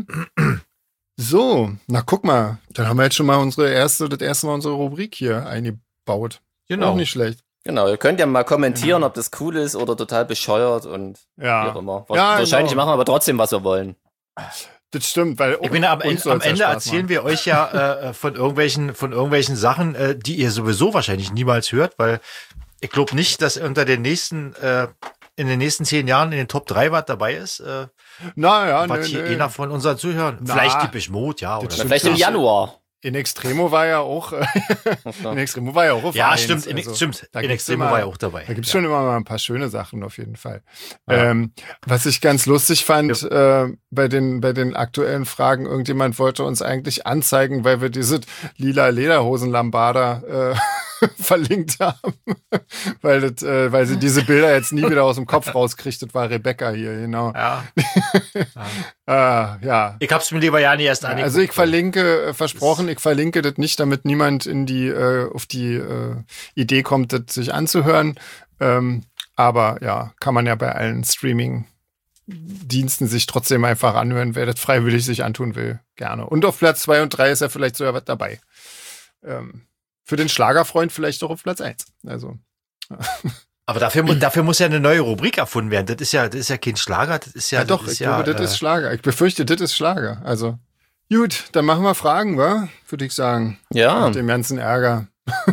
So, na guck mal. Dann haben wir jetzt schon mal unsere erste, das erste Mal unsere Rubrik hier eingebaut. Auch nicht schlecht. Genau, ihr könnt ja mal kommentieren, ob das cool ist oder total bescheuert und Ja. wie auch immer. Ja, Wahrscheinlich genau. machen wir aber trotzdem, was wir wollen. Das stimmt, weil Ich meine, am, uns Ende, soll's am ja Ende Spaß erzählen machen. wir euch ja äh, von irgendwelchen, von irgendwelchen Sachen, äh, die ihr sowieso wahrscheinlich niemals hört, weil ich glaube nicht, dass unter den nächsten, äh, in den nächsten zehn Jahren in den Top drei was dabei ist, äh, Naja, was nee, hier nee. einer von unseren Zuhörern. Na, Vielleicht typisch Mut, ja. Oder das so. stimmt. Vielleicht im ja. Januar. In Extremo war ja auch, äh, in Extremo war ja auch auf Ja, eins, stimmt, in, also, stimmt. da In gibt's Extremo immer- war ja auch dabei. Da gibt's ja. schon immer mal ein paar schöne Sachen auf jeden Fall. Ja. Ähm, was ich ganz lustig fand, äh, bei den, bei den aktuellen Fragen, irgendjemand wollte uns eigentlich anzeigen, weil wir diese lila Lederhosen-Lambada äh, verlinkt haben. weil, das, äh, weil sie diese Bilder jetzt nie wieder aus dem Kopf rauskriegt. Das war Rebecca hier, genau. Ja. Ah, ja. Ich hab's mir lieber ja nicht erst angeguckt. Also ich verlinke, äh, versprochen, ich verlinke das nicht, damit niemand in die, äh, auf die äh, Idee kommt, das sich anzuhören. Ähm, aber ja, kann man ja bei allen Streaming-Diensten sich trotzdem einfach anhören, wer das freiwillig sich antun will, gerne. Und auf Platz zwei und drei ist ja vielleicht sogar was dabei. Ähm, für den Schlagerfreund vielleicht auch auf Platz eins. Also. Aber dafür, mu- dafür muss ja eine neue Rubrik erfunden werden. Das ist ja, das ist ja kein Schlager, das ist ja, Ja, doch, das ist ich glaube, ja, das äh, ist Schlager. Ich befürchte, das ist Schlager. Also, gut, dann machen wir Fragen, wa? Würde ich sagen. Ja. Mit dem ganzen Ärger.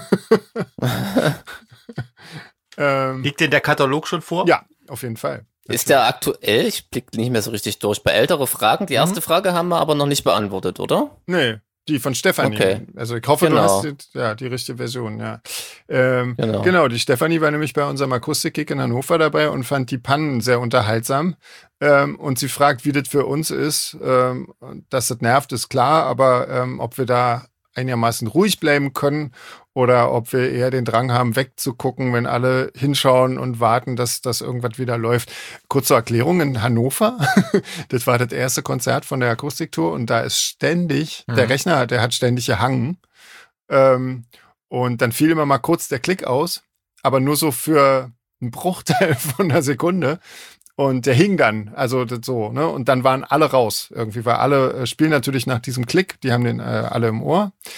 ähm, Liegt denn der Katalog schon vor? ja, auf jeden Fall. Ist der aktuell? Ich blick nicht mehr so richtig durch. Bei älteren Fragen, die erste Frage haben wir aber noch nicht beantwortet, oder? Nee, die von Stefanie. Okay. Also ich hoffe, Genau. du hast die, ja, die richtige Version, ja. Ähm, Genau. genau, die Stefanie war nämlich bei unserem Akustikkick in Hannover dabei und fand die Pannen sehr unterhaltsam. Ähm, und sie fragt, wie das für uns ist. Ähm, dass das nervt, ist klar, aber ähm, ob wir da einigermaßen ruhig bleiben können oder ob wir eher den Drang haben, wegzugucken, wenn alle hinschauen und warten, dass das irgendwas wieder läuft. Kurze Erklärung, in Hannover, das war das erste Konzert von der Akustiktour und da ist ständig, Mhm. der Rechner, der hat ständig gehangen. Ähm, und dann fiel immer mal kurz der Klick aus, aber nur so für einen Bruchteil von einer Sekunde. Und der hing dann, also das so, ne? Und dann waren alle raus irgendwie, weil alle äh, spielen natürlich nach diesem Klick, die haben den äh, alle im Ohr.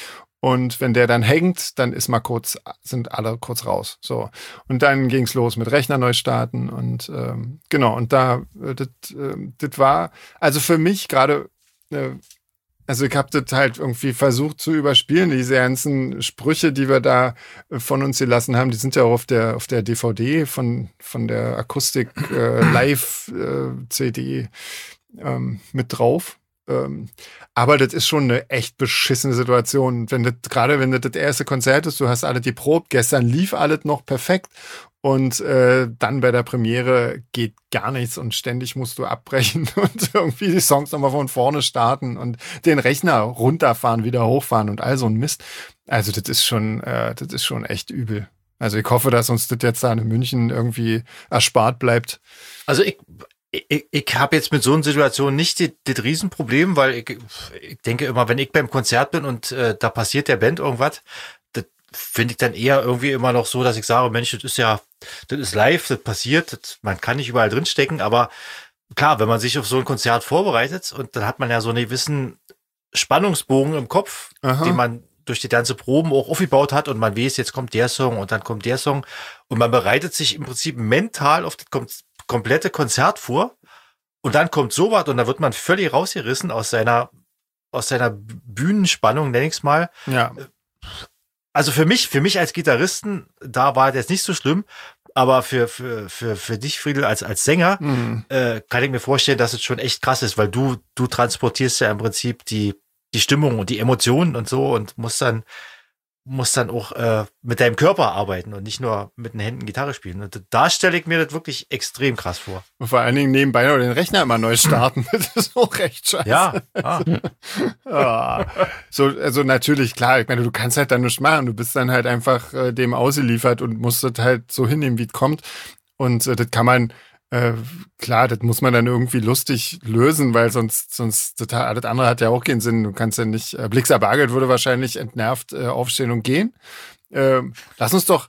Und wenn der dann hängt, dann ist mal kurz, sind alle kurz raus. So. Und dann ging's los mit Rechner neu starten und ähm, genau, und da, das äh, war, also für mich gerade, äh, also ich habe das halt irgendwie versucht zu überspielen, diese ganzen Sprüche, die wir da von uns gelassen haben, die sind ja auch auf der, auf der D V D von, von der Akustik äh, Live äh, C D ähm, mit drauf. Ähm, aber das ist schon eine echt beschissene Situation. Wenn das, gerade wenn das das erste Konzert ist, du hast alles geprobt, gestern lief alles noch perfekt und äh, dann bei der Premiere geht gar nichts und ständig musst du abbrechen und irgendwie die Songs nochmal von vorne starten und den Rechner runterfahren, wieder hochfahren und all so ein Mist. Also das ist schon, äh, das ist schon echt übel. Also ich hoffe, dass uns das jetzt da in München irgendwie erspart bleibt. Also ich Ich, ich habe jetzt mit so einer Situation nicht das, das Riesenproblem, weil ich, ich denke immer, wenn ich beim Konzert bin und äh, da passiert der Band irgendwas, das finde ich dann eher irgendwie immer noch so, dass ich sage, Mensch, das ist ja, das ist live, das passiert, das, man kann nicht überall drinstecken, aber klar, wenn man sich auf so ein Konzert vorbereitet und dann hat man ja so einen gewissen Spannungsbogen im Kopf, Aha. den man durch die ganze Proben auch aufgebaut hat und man weiß, jetzt kommt der Song und dann kommt der Song und man bereitet sich im Prinzip mental auf das kom- komplette Konzert vor und dann kommt sowas und da wird man völlig rausgerissen aus seiner aus seiner Bühnenspannung, nenne ich es mal. Ja. Also für mich, für mich als Gitarristen, da war das jetzt nicht so schlimm, aber für für für für dich, Friedl, als als Sänger, mhm. äh, kann ich mir vorstellen, dass es schon echt krass ist, weil du du transportierst ja im Prinzip die die Stimmung und die Emotionen und so und musst dann muss dann auch äh, mit deinem Körper arbeiten und nicht nur mit den Händen Gitarre spielen. Und da stelle ich mir das wirklich extrem krass vor. Und vor allen Dingen nebenbei noch den Rechner immer neu starten. Das ist auch recht scheiße. Ja. Ah. ja. So, also natürlich, klar, ich meine, du kannst halt dann nichts machen. Du bist dann halt einfach äh, dem ausgeliefert und musst das halt so hinnehmen, wie es kommt. Und äh, das kann man Äh, klar, das muss man dann irgendwie lustig lösen, weil sonst, sonst total, das andere hat ja auch keinen Sinn. Du kannst ja nicht, äh, Blixer Bargeld würde wahrscheinlich entnervt äh, aufstehen und gehen. Ähm, lass uns doch.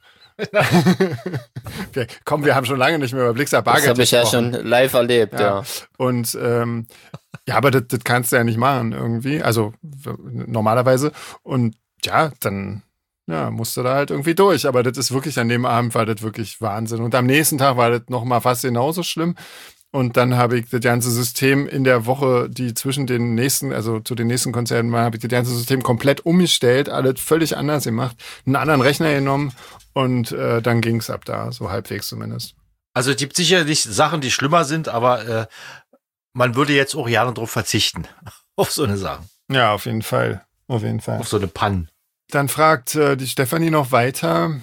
wir, komm, wir haben schon lange nicht mehr über Blixer Bargeld Das habe ich ja schon live erlebt, ja. ja. Und ähm, ja, aber das, das kannst du ja nicht machen irgendwie. Also normalerweise. Und ja, dann. Ja, musste da halt irgendwie durch. Aber das ist wirklich, an dem Abend war das wirklich Wahnsinn. Und am nächsten Tag war das nochmal fast genauso schlimm. Und dann habe ich das ganze System in der Woche, die zwischen den nächsten, also zu den nächsten Konzerten war, habe ich das ganze System komplett umgestellt, alles völlig anders gemacht, einen anderen Rechner genommen und äh, dann ging es ab da, so halbwegs zumindest. Also es gibt sicherlich Sachen, die schlimmer sind, aber äh, man würde jetzt auch gerne drauf verzichten, auf so eine Sache. Ja, auf jeden Fall, auf jeden Fall. Auf so eine Panne. Dann fragt äh, die Stefanie noch weiter.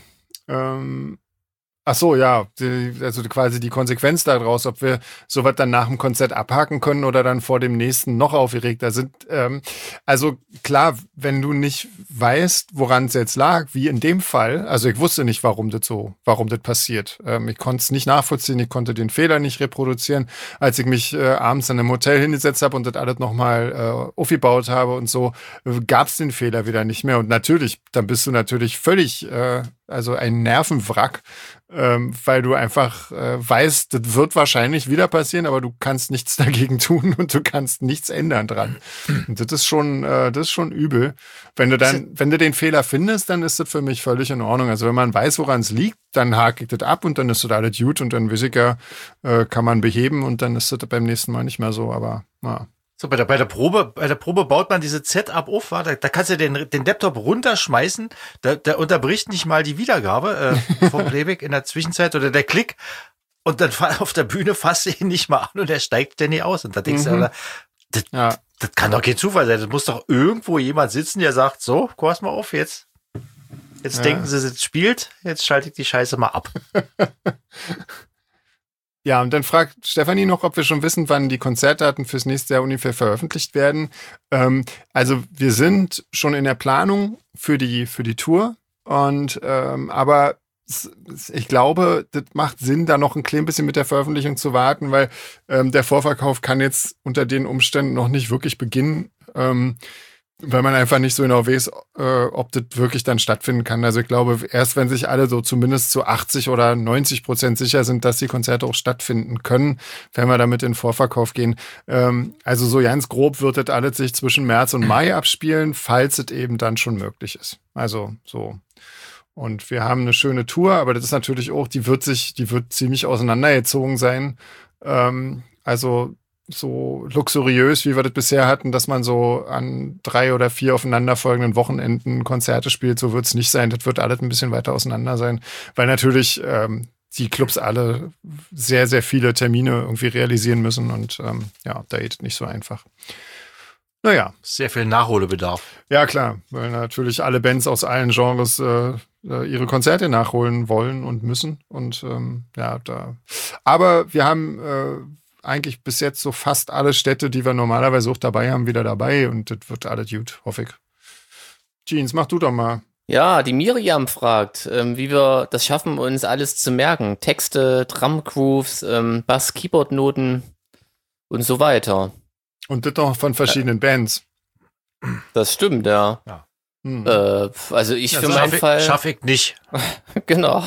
Ähm, ach so, ja, die, also quasi die Konsequenz daraus, ob wir sowas dann nach dem Konzert abhaken können oder dann vor dem nächsten noch aufgeregter sind. Ähm, also klar, wenn du nicht weißt, woran es jetzt lag, wie in dem Fall, also ich wusste nicht, warum das so, warum das passiert. Ähm, ich konnte es nicht nachvollziehen, ich konnte den Fehler nicht reproduzieren. Als ich mich äh, abends in einem Hotel hingesetzt habe und das alles nochmal äh, aufgebaut habe und so, äh, gab es den Fehler wieder nicht mehr. Und natürlich, dann bist du natürlich völlig, äh, also ein Nervenwrack, ähm, weil du einfach äh, weißt, das wird wahrscheinlich wieder passieren, aber du kannst nichts dagegen tun und du kannst nichts ändern dran. Und das ist schon, äh, das ist schon übel. Wenn du dann, wenn du den Fehler findest, dann ist das für mich völlig in Ordnung. Also wenn man weiß, woran es liegt, dann hake ich das ab und dann ist das alles gut und dann weiß ich ja, äh, kann man beheben und dann ist das beim nächsten Mal nicht mehr so, aber ja. So, bei der, bei der Probe, bei der Probe baut man diese Setup auf, da, da kannst du den, den Laptop runterschmeißen, da, da unterbricht nicht mal die Wiedergabe äh, vom Playback in der Zwischenzeit oder der Klick und dann auf der Bühne fasst du ihn nicht mal an und er steigt dann nicht aus und da denkst mhm. du, das, ja. das kann doch kein Zufall sein, das muss doch irgendwo jemand sitzen, der sagt, so, pass mal auf, jetzt, jetzt ja. denken sie, es spielt, jetzt schalte ich die Scheiße mal ab. Ja, und dann fragt Stefanie noch, ob wir schon wissen, wann die Konzertdaten fürs nächste Jahr ungefähr veröffentlicht werden. Ähm, also wir sind schon in der Planung für die für die Tour und ähm, aber ich glaube, das macht Sinn, da noch ein klein bisschen mit der Veröffentlichung zu warten, weil ähm, der Vorverkauf kann jetzt unter den Umständen noch nicht wirklich beginnen. Ähm, Weil man einfach nicht so genau weiß, äh, ob das wirklich dann stattfinden kann. Also ich glaube, erst wenn sich alle so zumindest zu achtzig oder neunzig Prozent sicher sind, dass die Konzerte auch stattfinden können, wenn wir damit in Vorverkauf gehen. Ähm, also so ganz grob wird das alles sich zwischen März und Mai abspielen, falls es eben dann schon möglich ist. Also so. Und wir haben eine schöne Tour, aber das ist natürlich auch, die wird sich, die wird ziemlich auseinandergezogen sein. Ähm, also so luxuriös, wie wir das bisher hatten, dass man so an drei oder vier aufeinanderfolgenden Wochenenden Konzerte spielt, so wird es nicht sein. Das wird alles ein bisschen weiter auseinander sein, weil natürlich ähm, die Clubs alle sehr, sehr viele Termine irgendwie realisieren müssen und ähm, ja, da geht es nicht so einfach. Naja. Sehr viel Nachholbedarf. Ja, klar, weil natürlich alle Bands aus allen Genres äh, ihre Konzerte nachholen wollen und müssen und ähm, ja, da. Aber wir haben äh, eigentlich bis jetzt so fast alle Städte, die wir normalerweise auch dabei haben, wieder dabei und das wird alles gut, hoffe ich. Jeans, mach du doch mal. Ja, die Miriam fragt, ähm, wie wir das schaffen, uns alles zu merken. Texte, Drumgrooves, ähm, Bass, Keyboard-Noten und so weiter. Und das noch von verschiedenen ja. Bands. Das stimmt, ja. ja. Hm. Äh, also ich ja, für meinen ich, Fall... Schaffe ich nicht. Genau.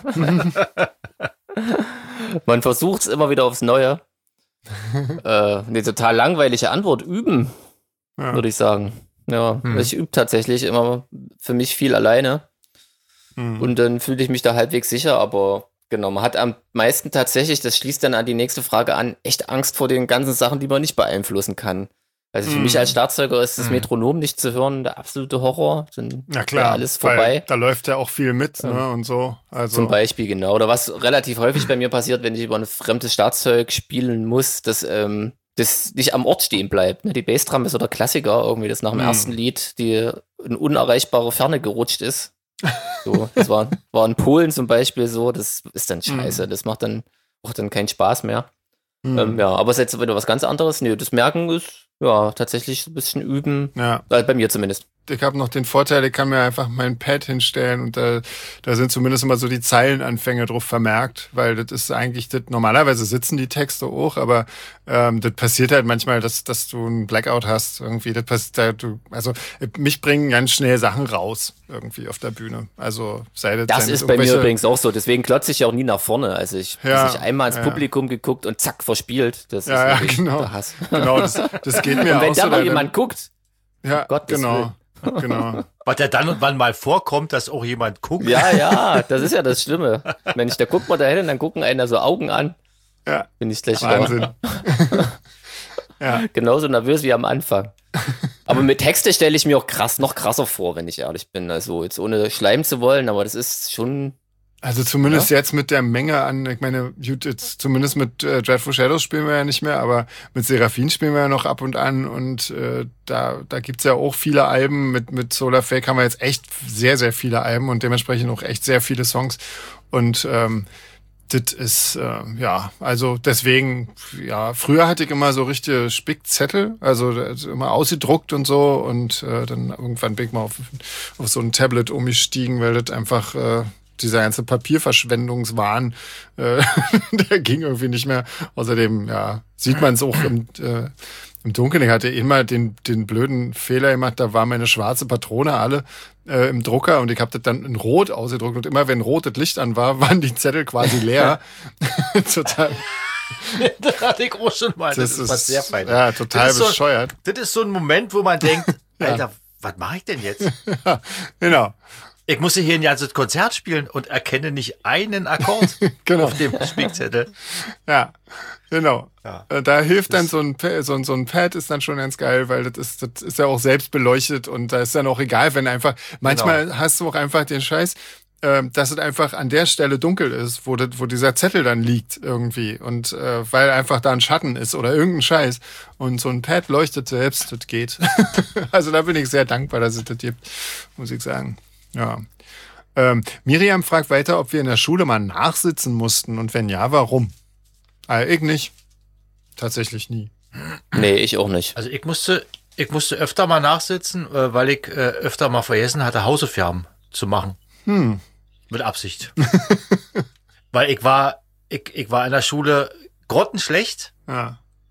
Man versucht es immer wieder aufs Neue. äh, eine total langweilige Antwort. Üben, ja. würde ich sagen. Ja, hm. ich übe tatsächlich immer für mich viel alleine. Hm. Und dann fühle ich mich da halbwegs sicher, aber genau, man hat am meisten tatsächlich, das schließt dann an die nächste Frage an, echt Angst vor den ganzen Sachen, die man nicht beeinflussen kann. Also für mm. mich als Schlagzeuger ist das mm. Metronom nicht zu hören der absolute Horror. Dann ja klar, alles vorbei. Da läuft ja auch viel mit, ja. ne, und so. Also. Zum Beispiel, genau. Oder was relativ häufig bei mir passiert, wenn ich über ein fremdes Schlagzeug spielen muss, dass ähm, das nicht am Ort stehen bleibt. Ne? Die Bassdrum ist so der Klassiker, irgendwie, das nach dem mm. ersten Lied die in unerreichbare Ferne gerutscht ist. So, das war, war in Polen zum Beispiel so, das ist dann scheiße, mm. das macht dann auch dann keinen Spaß mehr. Mm. Ähm, ja, aber es ist jetzt wieder was ganz anderes. Nee, das Merken ist ja, tatsächlich ein bisschen üben. Ja. Also bei mir zumindest. Ich habe noch den Vorteil, ich kann mir einfach mein Pad hinstellen und da, da sind zumindest immer so die Zeilenanfänge drauf vermerkt, weil das ist eigentlich, das, normalerweise sitzen die Texte auch, aber ähm, das passiert halt manchmal, dass, dass du einen Blackout hast irgendwie. Das passiert halt, du, also mich bringen ganz schnell Sachen raus irgendwie auf der Bühne. Also sei das, das ist bei mir übrigens auch so, deswegen klotze ich ja auch nie nach vorne. Also ich ja, ich einmal ins ja. Publikum geguckt und zack, verspielt. Das ja, ist ja, genau. der Hass. Genau, das, das geht mir und wenn auch da so. noch jemand guckt, ja, um Gottes genau. Willen. Genau. Was ja dann und wann mal vorkommt, dass auch jemand guckt. Ja, ja, das ist ja das Schlimme. Mensch, da guckt man da hin und dann gucken einen da so Augen an. Ja. Bin ich gleich Wahnsinn. ja. Genauso nervös wie am Anfang. Aber mit Texte stelle ich mir auch krass, noch krasser vor, wenn ich ehrlich bin. Also jetzt ohne schleimen zu wollen, aber das ist schon... Also zumindest ja? jetzt mit der Menge an, ich meine, jetzt zumindest mit äh, Dreadful Shadows spielen wir ja nicht mehr, aber mit Seraphine spielen wir ja noch ab und an und äh, da, da gibt's ja auch viele Alben. Mit, mit Solar Fake haben wir jetzt echt sehr, sehr viele Alben und dementsprechend auch echt sehr viele Songs und ähm, das ist, äh, ja, also deswegen, ja, früher hatte ich immer so richtige Spickzettel, also immer ausgedruckt und so und äh, dann irgendwann bin ich mal auf, auf so ein Tablet umgestiegen, weil das einfach... Äh, dieser ganze Papierverschwendungswahn, äh, der ging irgendwie nicht mehr. Außerdem, ja, sieht man es auch im, äh, im Dunkeln. Ich hatte immer den, den blöden Fehler gemacht, da war meine schwarze Patrone alle äh, im Drucker und ich habe das dann in Rot ausgedruckt und immer wenn rotes Licht an war, waren die Zettel quasi leer. Total. Das hatte ich auch schon mal. Das, das ist, ist was sehr fein. Ja, total das bescheuert. So, das ist so ein Moment, wo man denkt, Alter, ja. was mache ich denn jetzt? Ja, genau. Ich musste hier ein ganzes Konzert spielen und erkenne nicht einen Akkord genau. auf dem Spickzettel. Ja, genau. Ja. Da hilft dann so ein, so, ein, so ein Pad ist dann schon ganz geil, weil das ist, das ist ja auch selbst beleuchtet und da ist dann auch egal, wenn einfach, manchmal genau. hast du auch einfach den Scheiß, äh, dass es einfach an der Stelle dunkel ist, wo, das, wo dieser Zettel dann liegt irgendwie und äh, weil einfach da ein Schatten ist oder irgendein Scheiß und so ein Pad leuchtet selbst, das geht. Also da bin ich sehr dankbar, dass es das gibt, muss ich sagen. Ja. Ähm, Miriam fragt weiter, ob wir in der Schule mal nachsitzen mussten und wenn ja, warum? Also ich nicht. Tatsächlich nie. Nee, ich auch nicht. Also ich musste, ich musste öfter mal nachsitzen, weil ich öfter mal vergessen hatte, Hausaufgaben zu machen. Hm. Mit Absicht. Weil ich war, ich, ich war in der Schule grottenschlecht. Ja.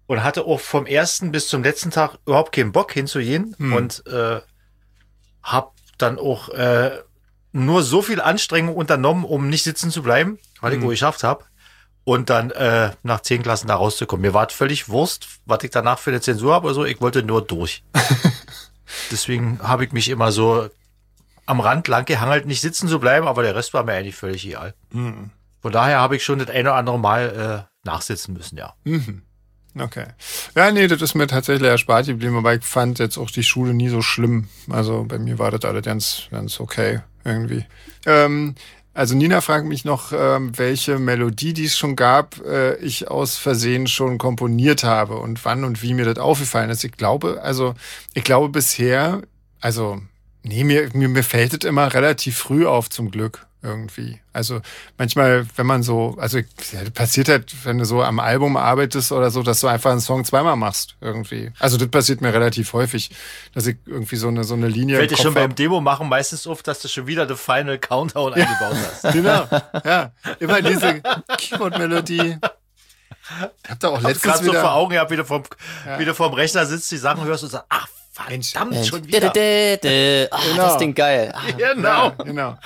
und hatte auch vom ersten bis zum letzten Tag überhaupt keinen Bock hinzugehen Hm. und äh, habe dann auch äh, nur so viel Anstrengung unternommen, um nicht sitzen zu bleiben, weil ich Hm. wo geschafft habe. Und dann äh, nach zehn Klassen da rauszukommen. Mir war völlig Wurst, was ich danach für eine Zensur habe oder so. Ich wollte nur durch. Deswegen habe ich mich immer so am Rand lang gehangelt, nicht sitzen zu bleiben, aber der Rest war mir eigentlich völlig egal. Hm. Von daher habe ich schon das eine oder andere Mal äh, nachsitzen müssen, ja. Mhm. Okay. Ja, nee, das ist mir tatsächlich erspart geblieben, aber ich fand jetzt auch die Schule nie so schlimm. Also bei mir war das alles ganz, ganz okay irgendwie. Ähm, also Nina fragt mich noch, ähm, welche Melodie, die es schon gab, äh, ich aus Versehen schon komponiert habe und wann und wie mir das aufgefallen ist. Ich glaube, also ich glaube bisher, also nee, mir, mir, mir fällt es immer relativ früh auf zum Glück. Irgendwie. Also manchmal, wenn man so, also ja, das passiert halt, wenn du so am Album arbeitest oder so, dass du einfach einen Song zweimal machst irgendwie. Also das passiert mir relativ häufig, dass ich irgendwie so eine so eine Linie Fällt dir im schon Kopf beim hab. Demo machen meistens auf, dass du schon wieder den Final Countdown eingebaut hast. Genau, ja. Immer diese Keyboard-Melodie. Ich hab da auch Ich hab's letztens gerade so wieder... vor Augen, ja, wie du vom, Ja. wie du vorm Rechner sitzt, die Sachen hörst und sagst, ach, verdammt, Mensch, schon wieder. dä, dä, dä. Ah, Genau. das Ding geil. Ah, Genau. Ja, genau.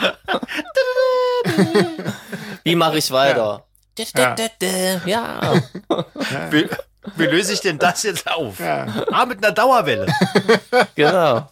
wie mache ich weiter? Dä, dä, Ja. dä, dä. Ja. Wie, wie löse ich denn das jetzt auf? Ja. Ah, mit einer Dauerwelle. Genau.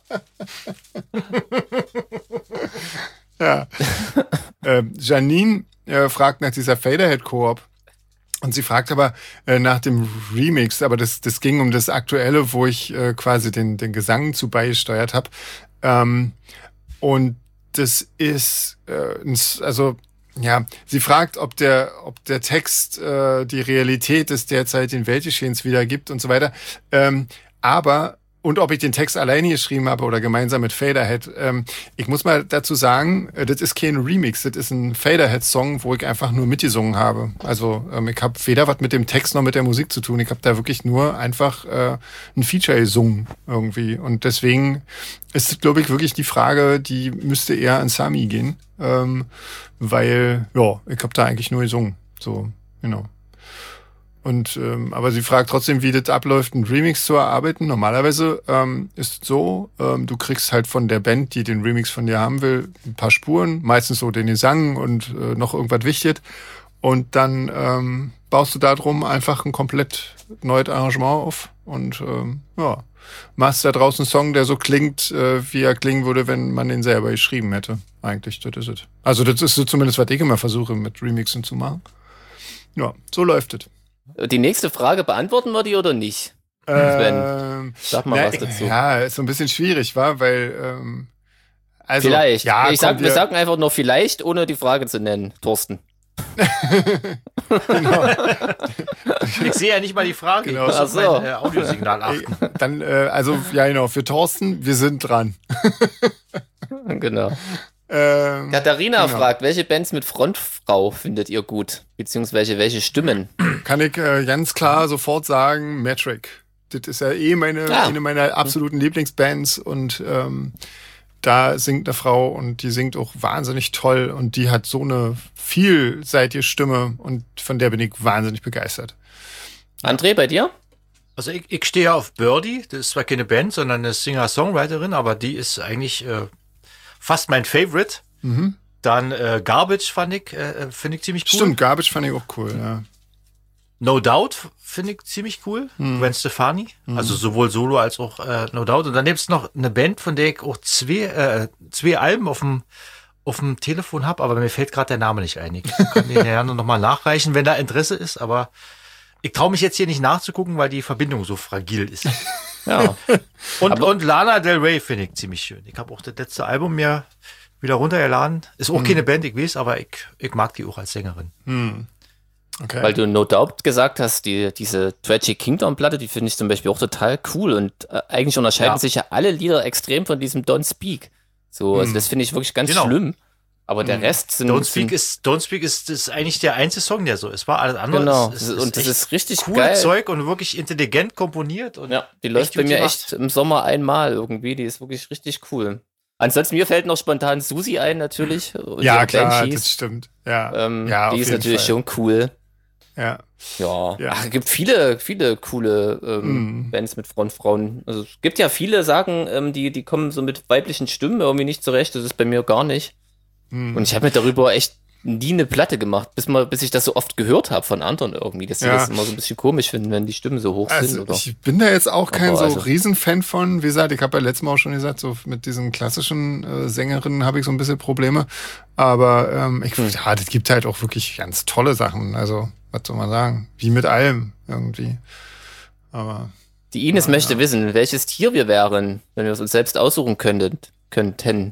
Ja. ähm, Janine äh, fragt nach dieser Faderhead-Koop. Und sie fragt aber äh, nach dem Remix, aber das, das ging um das Aktuelle, wo ich äh, quasi den, den Gesang zu beigesteuert habe. Ähm, und das ist, äh, ins- also ja, sie fragt, ob der, ob der Text äh, die Realität des derzeitigen Weltgeschehens wiedergibt und so weiter. Ähm, aber und ob ich den Text alleine geschrieben habe oder gemeinsam mit Faderhead. Ähm, ich muss mal dazu sagen, äh, das ist kein Remix, das ist ein Faderhead-Song, wo ich einfach nur mitgesungen habe. Also ähm, ich habe weder was mit dem Text noch mit der Musik zu tun. Ich habe da wirklich nur einfach äh, ein Feature gesungen irgendwie. Und deswegen ist es, glaube ich, wirklich die Frage, die müsste eher an Sami gehen. Ähm, weil, ja, ich habe da eigentlich nur gesungen. So, genau. Und ähm, aber sie fragt trotzdem, wie das abläuft, einen Remix zu erarbeiten. Normalerweise ähm, ist es so, ähm, du kriegst halt von der Band, die den Remix von dir haben will, ein paar Spuren, meistens so den Gesang und äh, noch irgendwas Wichtiges. Und dann ähm, baust du da drum einfach ein komplett neues Arrangement auf und ähm, ja, machst da draußen einen Song, der so klingt, äh, wie er klingen würde, wenn man den selber geschrieben hätte. Eigentlich, das ist es. Also das ist so zumindest, was ich immer versuche, mit Remixen zu machen. Ja, so läuft es. Die nächste Frage, beantworten wir die oder nicht? Ähm, Sag mal na, was dazu. Ja, ist so ein bisschen schwierig, war, weil ähm, also, Vielleicht. Ja, ich sag, komm, wir sagen einfach nur vielleicht, ohne die Frage zu nennen. Thorsten. genau. Ich sehe ja nicht mal die Frage. Genau. Ich muss Ach auf so. mein äh, Audiosignal achten. Dann, äh, also ja genau, für Thorsten, wir sind dran. Genau. Ähm, Katharina genau. fragt, welche Bands mit Frontfrau findet ihr gut? Beziehungsweise welche Stimmen? Kann ich äh, ganz klar sofort sagen, Metric. Das ist ja eh meine, Ah. eine meiner absoluten Lieblingsbands und ähm, da singt eine Frau und die singt auch wahnsinnig toll und die hat so eine vielseitige Stimme und von der bin ich wahnsinnig begeistert. André, bei dir? Also ich, ich stehe ja auf Birdie. Das ist zwar keine Band, sondern eine Singer-Songwriterin, aber die ist eigentlich äh, fast mein Favorite. Mhm. Dann äh, Garbage fand ich, äh, finde ich ziemlich cool. Stimmt, Garbage fand ich auch cool, ja. No Doubt finde ich ziemlich cool. Hm. Gwen Stefani. Also sowohl Solo als auch äh, No Doubt. Und dann gibt es noch eine Band, von der ich auch zwei, äh, zwei Alben auf dem auf dem Telefon habe, aber mir fällt gerade der Name nicht ein. Ich kann den ja noch mal nachreichen, wenn da Interesse ist, aber ich traue mich jetzt hier nicht nachzugucken, weil die Verbindung so fragil ist. Ja. Und, Aber- und Lana Del Rey finde ich ziemlich schön. Ich habe auch das letzte Album mir wieder runtergeladen. Ist auch keine Band, ich weiß, aber ich, ich mag die auch als Sängerin. Hm. Okay. Weil du No Doubt gesagt hast, die, diese Tragic Kingdom-Platte, die finde ich zum Beispiel auch total cool und äh, eigentlich unterscheiden Ja. sich ja alle Lieder extrem von diesem Don't Speak. So, also Hm. das finde ich wirklich ganz Genau. schlimm. Aber der Hm. Rest sind. Don't Speak sind, ist, Don't Speak ist, ist eigentlich der einzige Song, der so ist. War alles andere Genau. ist, und das echt ist richtig cooles geil. Zeug und wirklich intelligent komponiert. Und Ja, die läuft echt bei gut mir gemacht. echt im Sommer einmal irgendwie. Die ist wirklich richtig cool. Ansonsten, mir fällt noch spontan Susi ein, natürlich. und ja, ihre klar, Banshees. das stimmt. Ja, Ähm, ja die auf ist jeden natürlich Fall. schon cool. Ja. Ja, Ja. Ach, es gibt viele, viele coole ähm, Mm. Bands mit Frontfrauen. Also es gibt ja viele Sagen, ähm, die, die kommen so mit weiblichen Stimmen irgendwie nicht zurecht. Das ist bei mir gar nicht. Mm. Und ich habe mir darüber echt nie eine Platte gemacht, bis mal, bis ich das so oft gehört habe von anderen irgendwie, dass sie Ja. das immer so ein bisschen komisch finden, wenn die Stimmen so hoch sind. Also Oder? ich bin da jetzt auch kein Aber so also- Riesenfan von. Wie gesagt, ich habe ja letztes Mal auch schon gesagt, so mit diesen klassischen äh, Sängerinnen habe ich so ein bisschen Probleme. Aber ähm, ich, Hm. ja, das gibt halt auch wirklich ganz tolle Sachen. Also, was soll man sagen? Wie mit allem irgendwie. Aber Die Ines Ja, möchte ja. wissen, welches Tier wir wären, wenn wir es uns selbst aussuchen könnten. Könnten.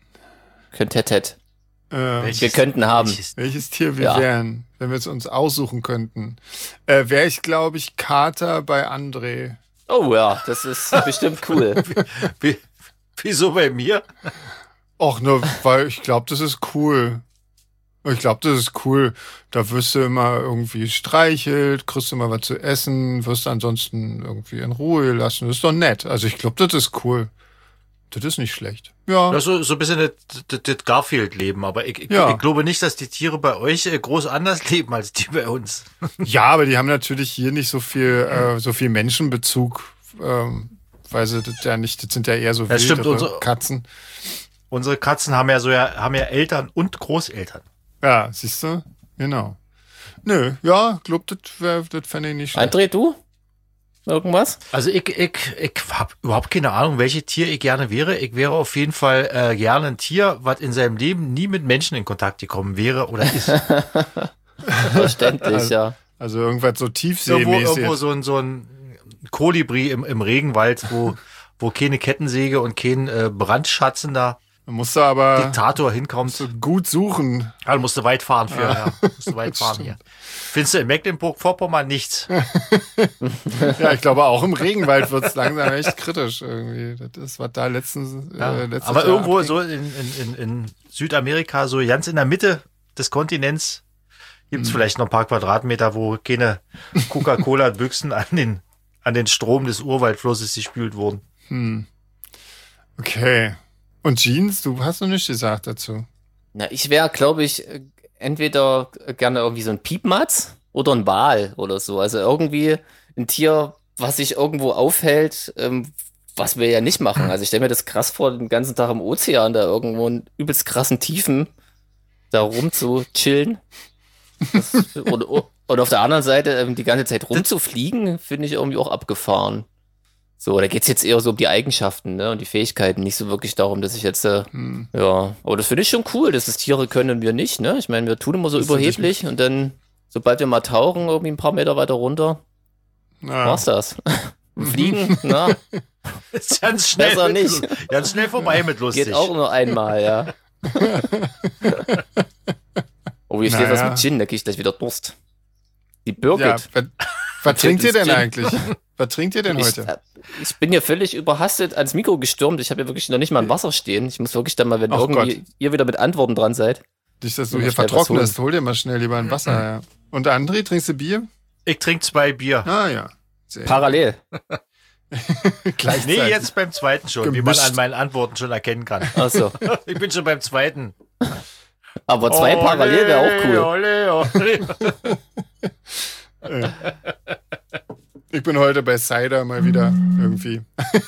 Könntet. äh, Welches- Wir könnten haben. welches- welches Tier wir Ja. wären, wenn wir es uns aussuchen könnten, äh, wäre ich, glaube ich, Kater bei André. Oh ja, das ist bestimmt cool. Wie, wieso bei mir? Och, nur, weil ich glaube, das ist cool. Ich glaube, das ist cool. Da wirst du immer irgendwie streichelt, kriegst du immer was zu essen, wirst du ansonsten irgendwie in Ruhe lassen. Das ist doch nett. Also ich glaube, das ist cool. Das ist nicht schlecht. Ja. Das ist so, so ein bisschen das, das, das Garfield-Leben, aber ich, ich, Ja. ich glaube nicht, dass die Tiere bei euch äh, groß anders leben als die bei uns. Ja, aber die haben natürlich hier nicht so viel, äh, so viel Menschenbezug, ähm, weil sie das ja nicht, das sind ja eher so Das stimmt, wildere unsere- Katzen. Unsere Katzen haben ja so ja, haben ja Eltern und Großeltern. Ja, siehst du? Genau. Nö, ja, glaub, das, wär- das fände ich nicht schlecht. André, du? Irgendwas? Also ich, ich, ich habe überhaupt keine Ahnung, welches Tier ich gerne wäre. Ich wäre auf jeden Fall äh, gerne ein Tier, was in seinem Leben nie mit Menschen in Kontakt gekommen wäre oder ist. Verständlich, Also- ja. Also irgendwas so irgendwo, tiefseemäßig. irgendwo so ein, so ein Kolibri im, im Regenwald, wo, wo keine Kettensäge und kein äh, brandschatzender Da musst du aber Diktator hinkommt. so gut suchen. Ja, du musst du weit fahren für, ja. Musst du weit fahren hier. Findest du in Mecklenburg-Vorpommern nichts? Ja, ich glaube, auch im Regenwald wird es langsam echt kritisch irgendwie. Das ist, was da letztens, Ja. äh, letztes Aber Jahr irgendwo abging. so in, in, in, in Südamerika, so ganz in der Mitte des Kontinents, gibt es vielleicht noch ein paar Quadratmeter, wo keine Coca-Cola-Büchsen an den, an den Strom des Urwaldflusses gespült wurden. Hm. Okay. Und Jeans, du hast noch nichts gesagt dazu. Na, ich wäre, glaube ich, äh, entweder gerne irgendwie so ein Piepmatz oder ein Wal oder so. Also irgendwie ein Tier, was sich irgendwo aufhält, ähm, was wir ja nicht machen. Also ich stelle mir das krass vor, den ganzen Tag im Ozean da irgendwo in übelst krassen Tiefen da rum zu chillen. Das, und, und auf der anderen Seite ähm, die ganze Zeit rumzufliegen, finde ich irgendwie auch abgefahren. So, da geht's jetzt eher so um die Eigenschaften, ne, und die Fähigkeiten, nicht so wirklich darum, dass ich jetzt, äh, Hm. ja, aber das finde ich schon cool, dass es Tiere können und wir nicht, ne? Ich meine, wir tun immer so Das finde ich überheblich und dann, sobald wir mal tauchen, irgendwie ein paar Meter weiter runter, Ja. war's das. Fliegen, na, Ist ganz schnell, Besser mit- nicht. ganz schnell vorbei mit lustig. geht auch nur einmal, ja. Oh, hier steht Naja. was mit Gin, da krieg ich gleich wieder Durst. Die Ja, Birgit. was, was trinkt ihr denn Gin. eigentlich? Was trinkt ihr denn Ich, heute? äh, ich bin hier völlig überhastet ans Mikro gestürmt. Ich habe ja wirklich noch nicht mal ein Wasser stehen. Ich muss wirklich dann mal, wenn Ach irgendwie ihr wieder mit Antworten dran seid. Nicht, dass du Ja, hier schnell was vertrocknest. Hol dir mal schnell lieber ein Wasser. Ja. Und André, trinkst du Bier? Ich trinke zwei Bier. Ah ja. Sehr Parallel. gleichzeitig. Nee, jetzt beim zweiten schon, wie man Gemischt. an meinen Antworten schon erkennen kann. Achso. Ich bin schon beim zweiten. Aber zwei parallel wäre auch cool. Ole, ole. Ich bin heute bei Cider mal wieder irgendwie.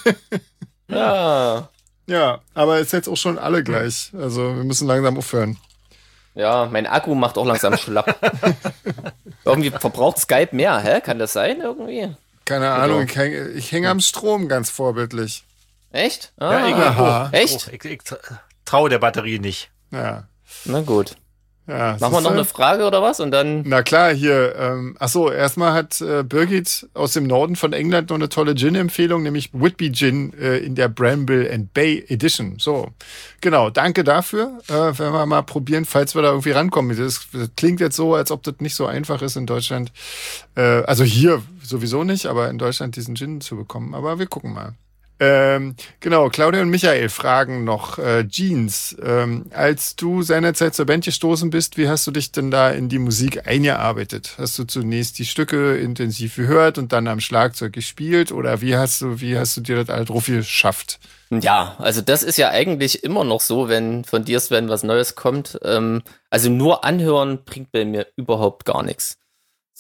Ja. Ja, aber ist jetzt auch schon alle gleich. Also wir müssen langsam aufhören. Ja, mein Akku macht auch langsam schlapp. Irgendwie verbraucht Skype mehr, hä? Kann das sein irgendwie? Keine Ahnung, ich hänge ich häng am Strom ganz vorbildlich. Echt? Ah, Ja, ich, Aha. oh, Echt? Oh, ich, ich traue der Batterie nicht. Ja. Na gut. ja Machen wir noch siehste? eine Frage oder was? Und dann. Na klar, hier, ähm, ach so, erstmal hat äh, Birgit aus dem Norden von England noch eine tolle Gin-Empfehlung, nämlich Whitby Gin äh, in der Bramble and Bay Edition. So, genau, danke dafür. Äh, werden wir mal probieren, falls wir da irgendwie rankommen. Das, das klingt jetzt so, als ob das nicht so einfach ist in Deutschland. Äh, also hier sowieso nicht, aber in Deutschland diesen Gin zu bekommen. Aber wir gucken mal. Ähm, genau, Claudia und Michael fragen noch, äh, Jeans, ähm, als du seinerzeit zur Band gestoßen bist, wie hast du dich denn da in die Musik eingearbeitet? Hast du zunächst die Stücke intensiv gehört und dann am Schlagzeug gespielt oder wie hast du, wie hast du dir das alles drauf geschafft? Ja, also das ist ja eigentlich immer noch so, wenn von dir Sven was Neues kommt. Ähm, also nur anhören bringt bei mir überhaupt gar nichts.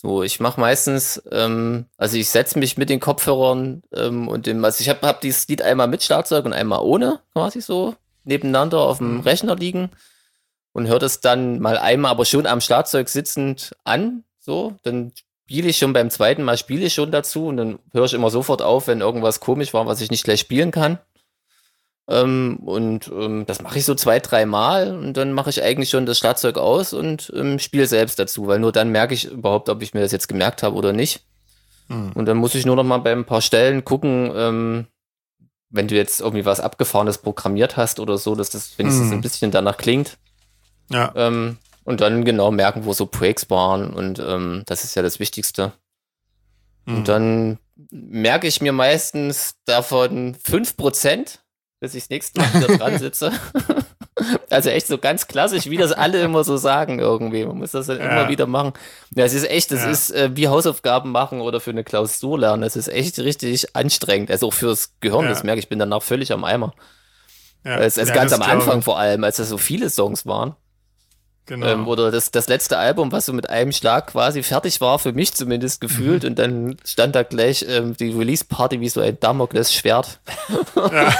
So, ich mache meistens, ähm, also ich setze mich mit den Kopfhörern ähm, und dem, also ich habe hab dieses Lied einmal mit Schlagzeug und einmal ohne, quasi so, nebeneinander auf dem Mhm. Rechner liegen und höre das dann mal einmal, aber schon am Schlagzeug sitzend an, so, dann spiele ich schon beim zweiten Mal, spiele ich schon dazu und dann höre ich immer sofort auf, wenn irgendwas komisch war, was ich nicht gleich spielen kann. Ähm, und ähm, das mache ich so zwei, drei Mal und dann mache ich eigentlich schon das Schlagzeug aus und ähm, spiele selbst dazu, weil nur dann merke ich überhaupt, ob ich mir das jetzt gemerkt habe oder nicht. Hm. Und dann muss ich nur noch mal bei ein paar Stellen gucken, ähm, wenn du jetzt irgendwie was Abgefahrenes programmiert hast oder so, dass das wenigstens Mhm. ein bisschen danach klingt. Ja. Ähm, und dann genau merken, wo so Breaks waren und ähm, das ist ja das Wichtigste. Mhm. Und dann merke ich mir meistens davon fünf Prozent, bis ich das nächste Mal wieder dran sitze. Also echt so ganz klassisch, wie das alle immer so sagen irgendwie. Man muss das dann Ja. immer wieder machen. Ja, es ist echt, das Ja. ist äh, wie Hausaufgaben machen oder für eine Klausur lernen. Das ist echt richtig anstrengend. Also auch fürs Gehirn, Ja. das merke ich, ich bin danach völlig am Eimer. Ja. Also, also Ja, ganz das am glaub Anfang ich. vor allem, als das so viele Songs waren. Genau. Ähm, oder das, das letzte Album, was so mit einem Schlag quasi fertig war, für mich zumindest gefühlt. Mhm. Und dann stand da gleich ähm, die Release-Party wie so ein Damoklesschwert Ja.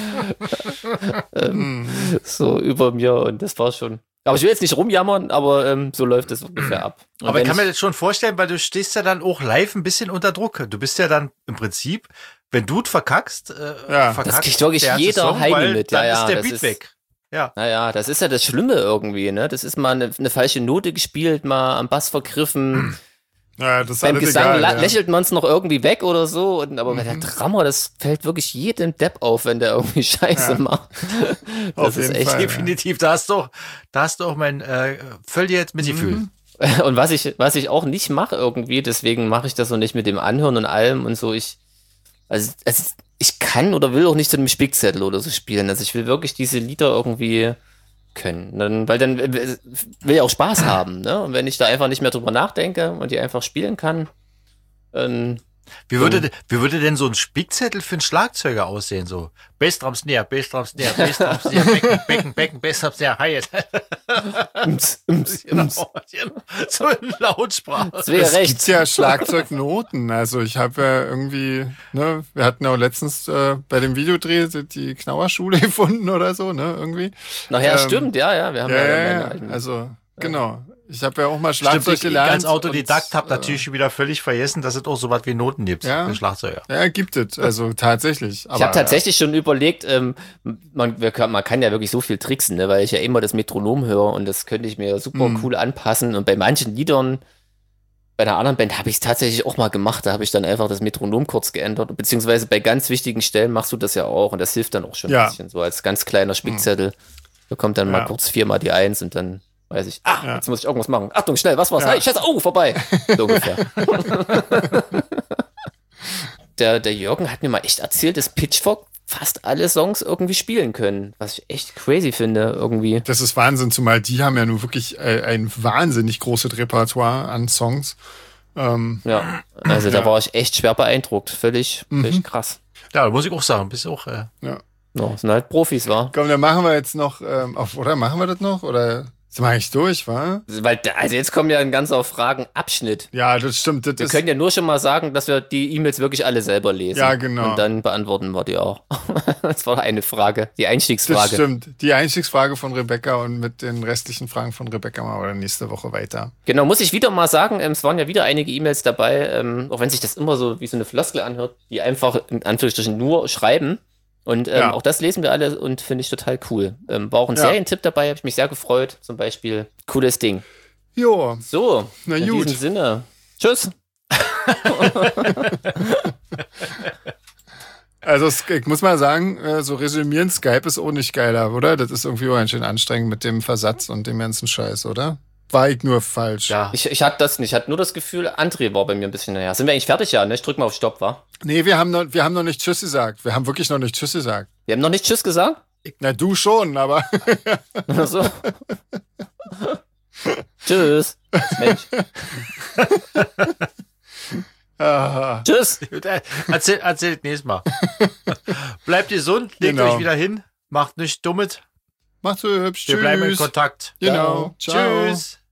ähm, Mhm. so über mir. Und das war schon. Aber ich will jetzt nicht rumjammern, aber ähm, so läuft es ungefähr ab. Und Aber ich wenn kann mir das schon vorstellen, weil du stehst ja dann auch live ein bisschen unter Druck. Du bist ja dann im Prinzip, wenn du es verkackst, äh, Ja. verkackt Das kriegt wirklich der erste jeder Song, Heini weil mit. Ja, dann ja, ist der das Beat ist- weg. Ja. Naja, das ist ja das Schlimme irgendwie, ne? Das ist mal eine, eine falsche Note gespielt, mal am Bass vergriffen. Ja, das ist Beim alles Gesang egal, la- ja. lächelt man es noch irgendwie weg oder so. Und, aber bei der Mhm. Drummer, das fällt wirklich jedem Depp auf, wenn der irgendwie Scheiße Ja. macht. Auf Das ist jeden echt Fall. Ja. Definitiv, da hast du, da hast du auch mein äh, völliges Mitgefühl. Mhm. Und was ich, was ich auch nicht mache irgendwie, deswegen mache ich das so nicht mit dem Anhören und allem und so. Ich, also, also ich kann oder will auch nicht zu einem Spickzettel oder so spielen. Also ich will wirklich diese Lieder irgendwie können. Dann, weil dann will ich auch Spaß haben, ne? Und wenn ich da einfach nicht mehr drüber nachdenke und die einfach spielen kann, dann Wie würde, de- wie würde denn so ein Spickzettel für einen Schlagzeuger aussehen? So Bassdrum, Snare, Bassdrum, Snare, Bassdrum, Snare, Becken, Becken, Becken, Bassdrum, Snare, Hi-Hat. ums, ums, Genau, ums. genau. So in Lautsprache. Das wäre Es recht. gibt ja Schlagzeugnoten. Also ich habe ja irgendwie, ne, wir hatten ja auch letztens äh, bei dem Videodreh die Knauerschule gefunden oder so, ne, irgendwie. Nachher Ähm, stimmt, ja, ja. Wir haben Ja, ja, ja, meine ja. alten- Also, genau. Ich habe ja auch mal Stimmt, Schlagzeug ich gelernt. als Autodidakt und, habe natürlich schon wieder völlig vergessen, dass es auch so was wie Noten gibt Ja. für Schlagzeuger. Äh, ja, gibt es. Also tatsächlich. Aber, Ich habe tatsächlich schon überlegt, ähm, man, wir kann, man kann ja wirklich so viel tricksen, ne, weil ich ja immer das Metronom höre und das könnte ich mir super Mhm. cool anpassen. Und bei manchen Liedern, bei einer anderen Band habe ich es tatsächlich auch mal gemacht. Da habe ich dann einfach das Metronom kurz geändert. Beziehungsweise bei ganz wichtigen Stellen machst du das ja auch und das hilft dann auch schon Ja. ein bisschen. So als ganz kleiner Spickzettel. Da kommt dann Ja. mal kurz viermal die Eins und dann weiß ich, ah, Ja. jetzt muss ich irgendwas machen. Achtung, schnell, was war's? Ja. Hey, scheiße, oh, vorbei. So ungefähr. der, der Jürgen hat mir mal echt erzählt, dass Pitchfork fast alle Songs irgendwie spielen können. Was ich echt crazy finde, irgendwie. Das ist Wahnsinn, zumal die haben ja nun wirklich äh, ein wahnsinnig großes Repertoire an Songs. Ähm, Ja, also da Ja. war ich echt schwer beeindruckt. Völlig, völlig Mhm. krass. Ja, muss ich auch sagen, bist auch. Äh, ja. Ja, sind halt Profis, war. Komm, dann machen wir jetzt noch, ähm, auf, oder machen wir das noch? Oder sind wir eigentlich durch, wa? Weil, da- also jetzt kommen ja ein ganzer Fragen-Abschnitt. Ja, das stimmt. Das Wir ist, können ja nur schon mal sagen, dass wir die E-Mails wirklich alle selber lesen. Ja, genau. Und dann beantworten wir die auch. Das war eine Frage, die das Einstiegsfrage. stimmt. Die Einstiegsfrage von Rebecca und mit den restlichen Fragen von Rebecca machen wir nächste Woche weiter. Genau, muss ich wieder mal sagen, ähm, es waren ja wieder einige E-Mails dabei, ähm, auch wenn sich das immer so wie so eine Floskel anhört, die einfach in Anführungsstrichen nur schreiben. Und ähm, Ja. auch das lesen wir alle und finde ich total cool. Ähm, war auch ein Ja. Serientipp dabei, habe ich mich sehr gefreut. Zum Beispiel, cooles Ding. Jo, So, Na in gut. diesem Sinne. Tschüss. also es- ich muss mal sagen, äh, so resümieren, Skype ist auch nicht geiler, oder? Das ist irgendwie auch ganz schön anstrengend mit dem Versatz und dem ganzen Scheiß, oder? War ich nur falsch? ja. Ich, ich hatte das nicht, ich hatte nur das Gefühl, André war bei mir ein bisschen näher. Sind wir eigentlich fertig, ja? Ne? Ich drück mal auf Stopp, wa? Nee, wir haben, noch, wir haben noch nicht Tschüss gesagt. Wir haben wirklich noch nicht Tschüss gesagt. Wir haben noch nicht Tschüss gesagt? Na, du schon, aber Oder so. Tschüss. Mensch. ah, Tschüss. Erzähl, erzählt nächstes Mal. Bleibt gesund, legt Genau. euch wieder hin, macht nichts Dummes. macht's so hübsch. Wir Tschüss. bleiben in Kontakt. Genau. Ciao. Tschüss.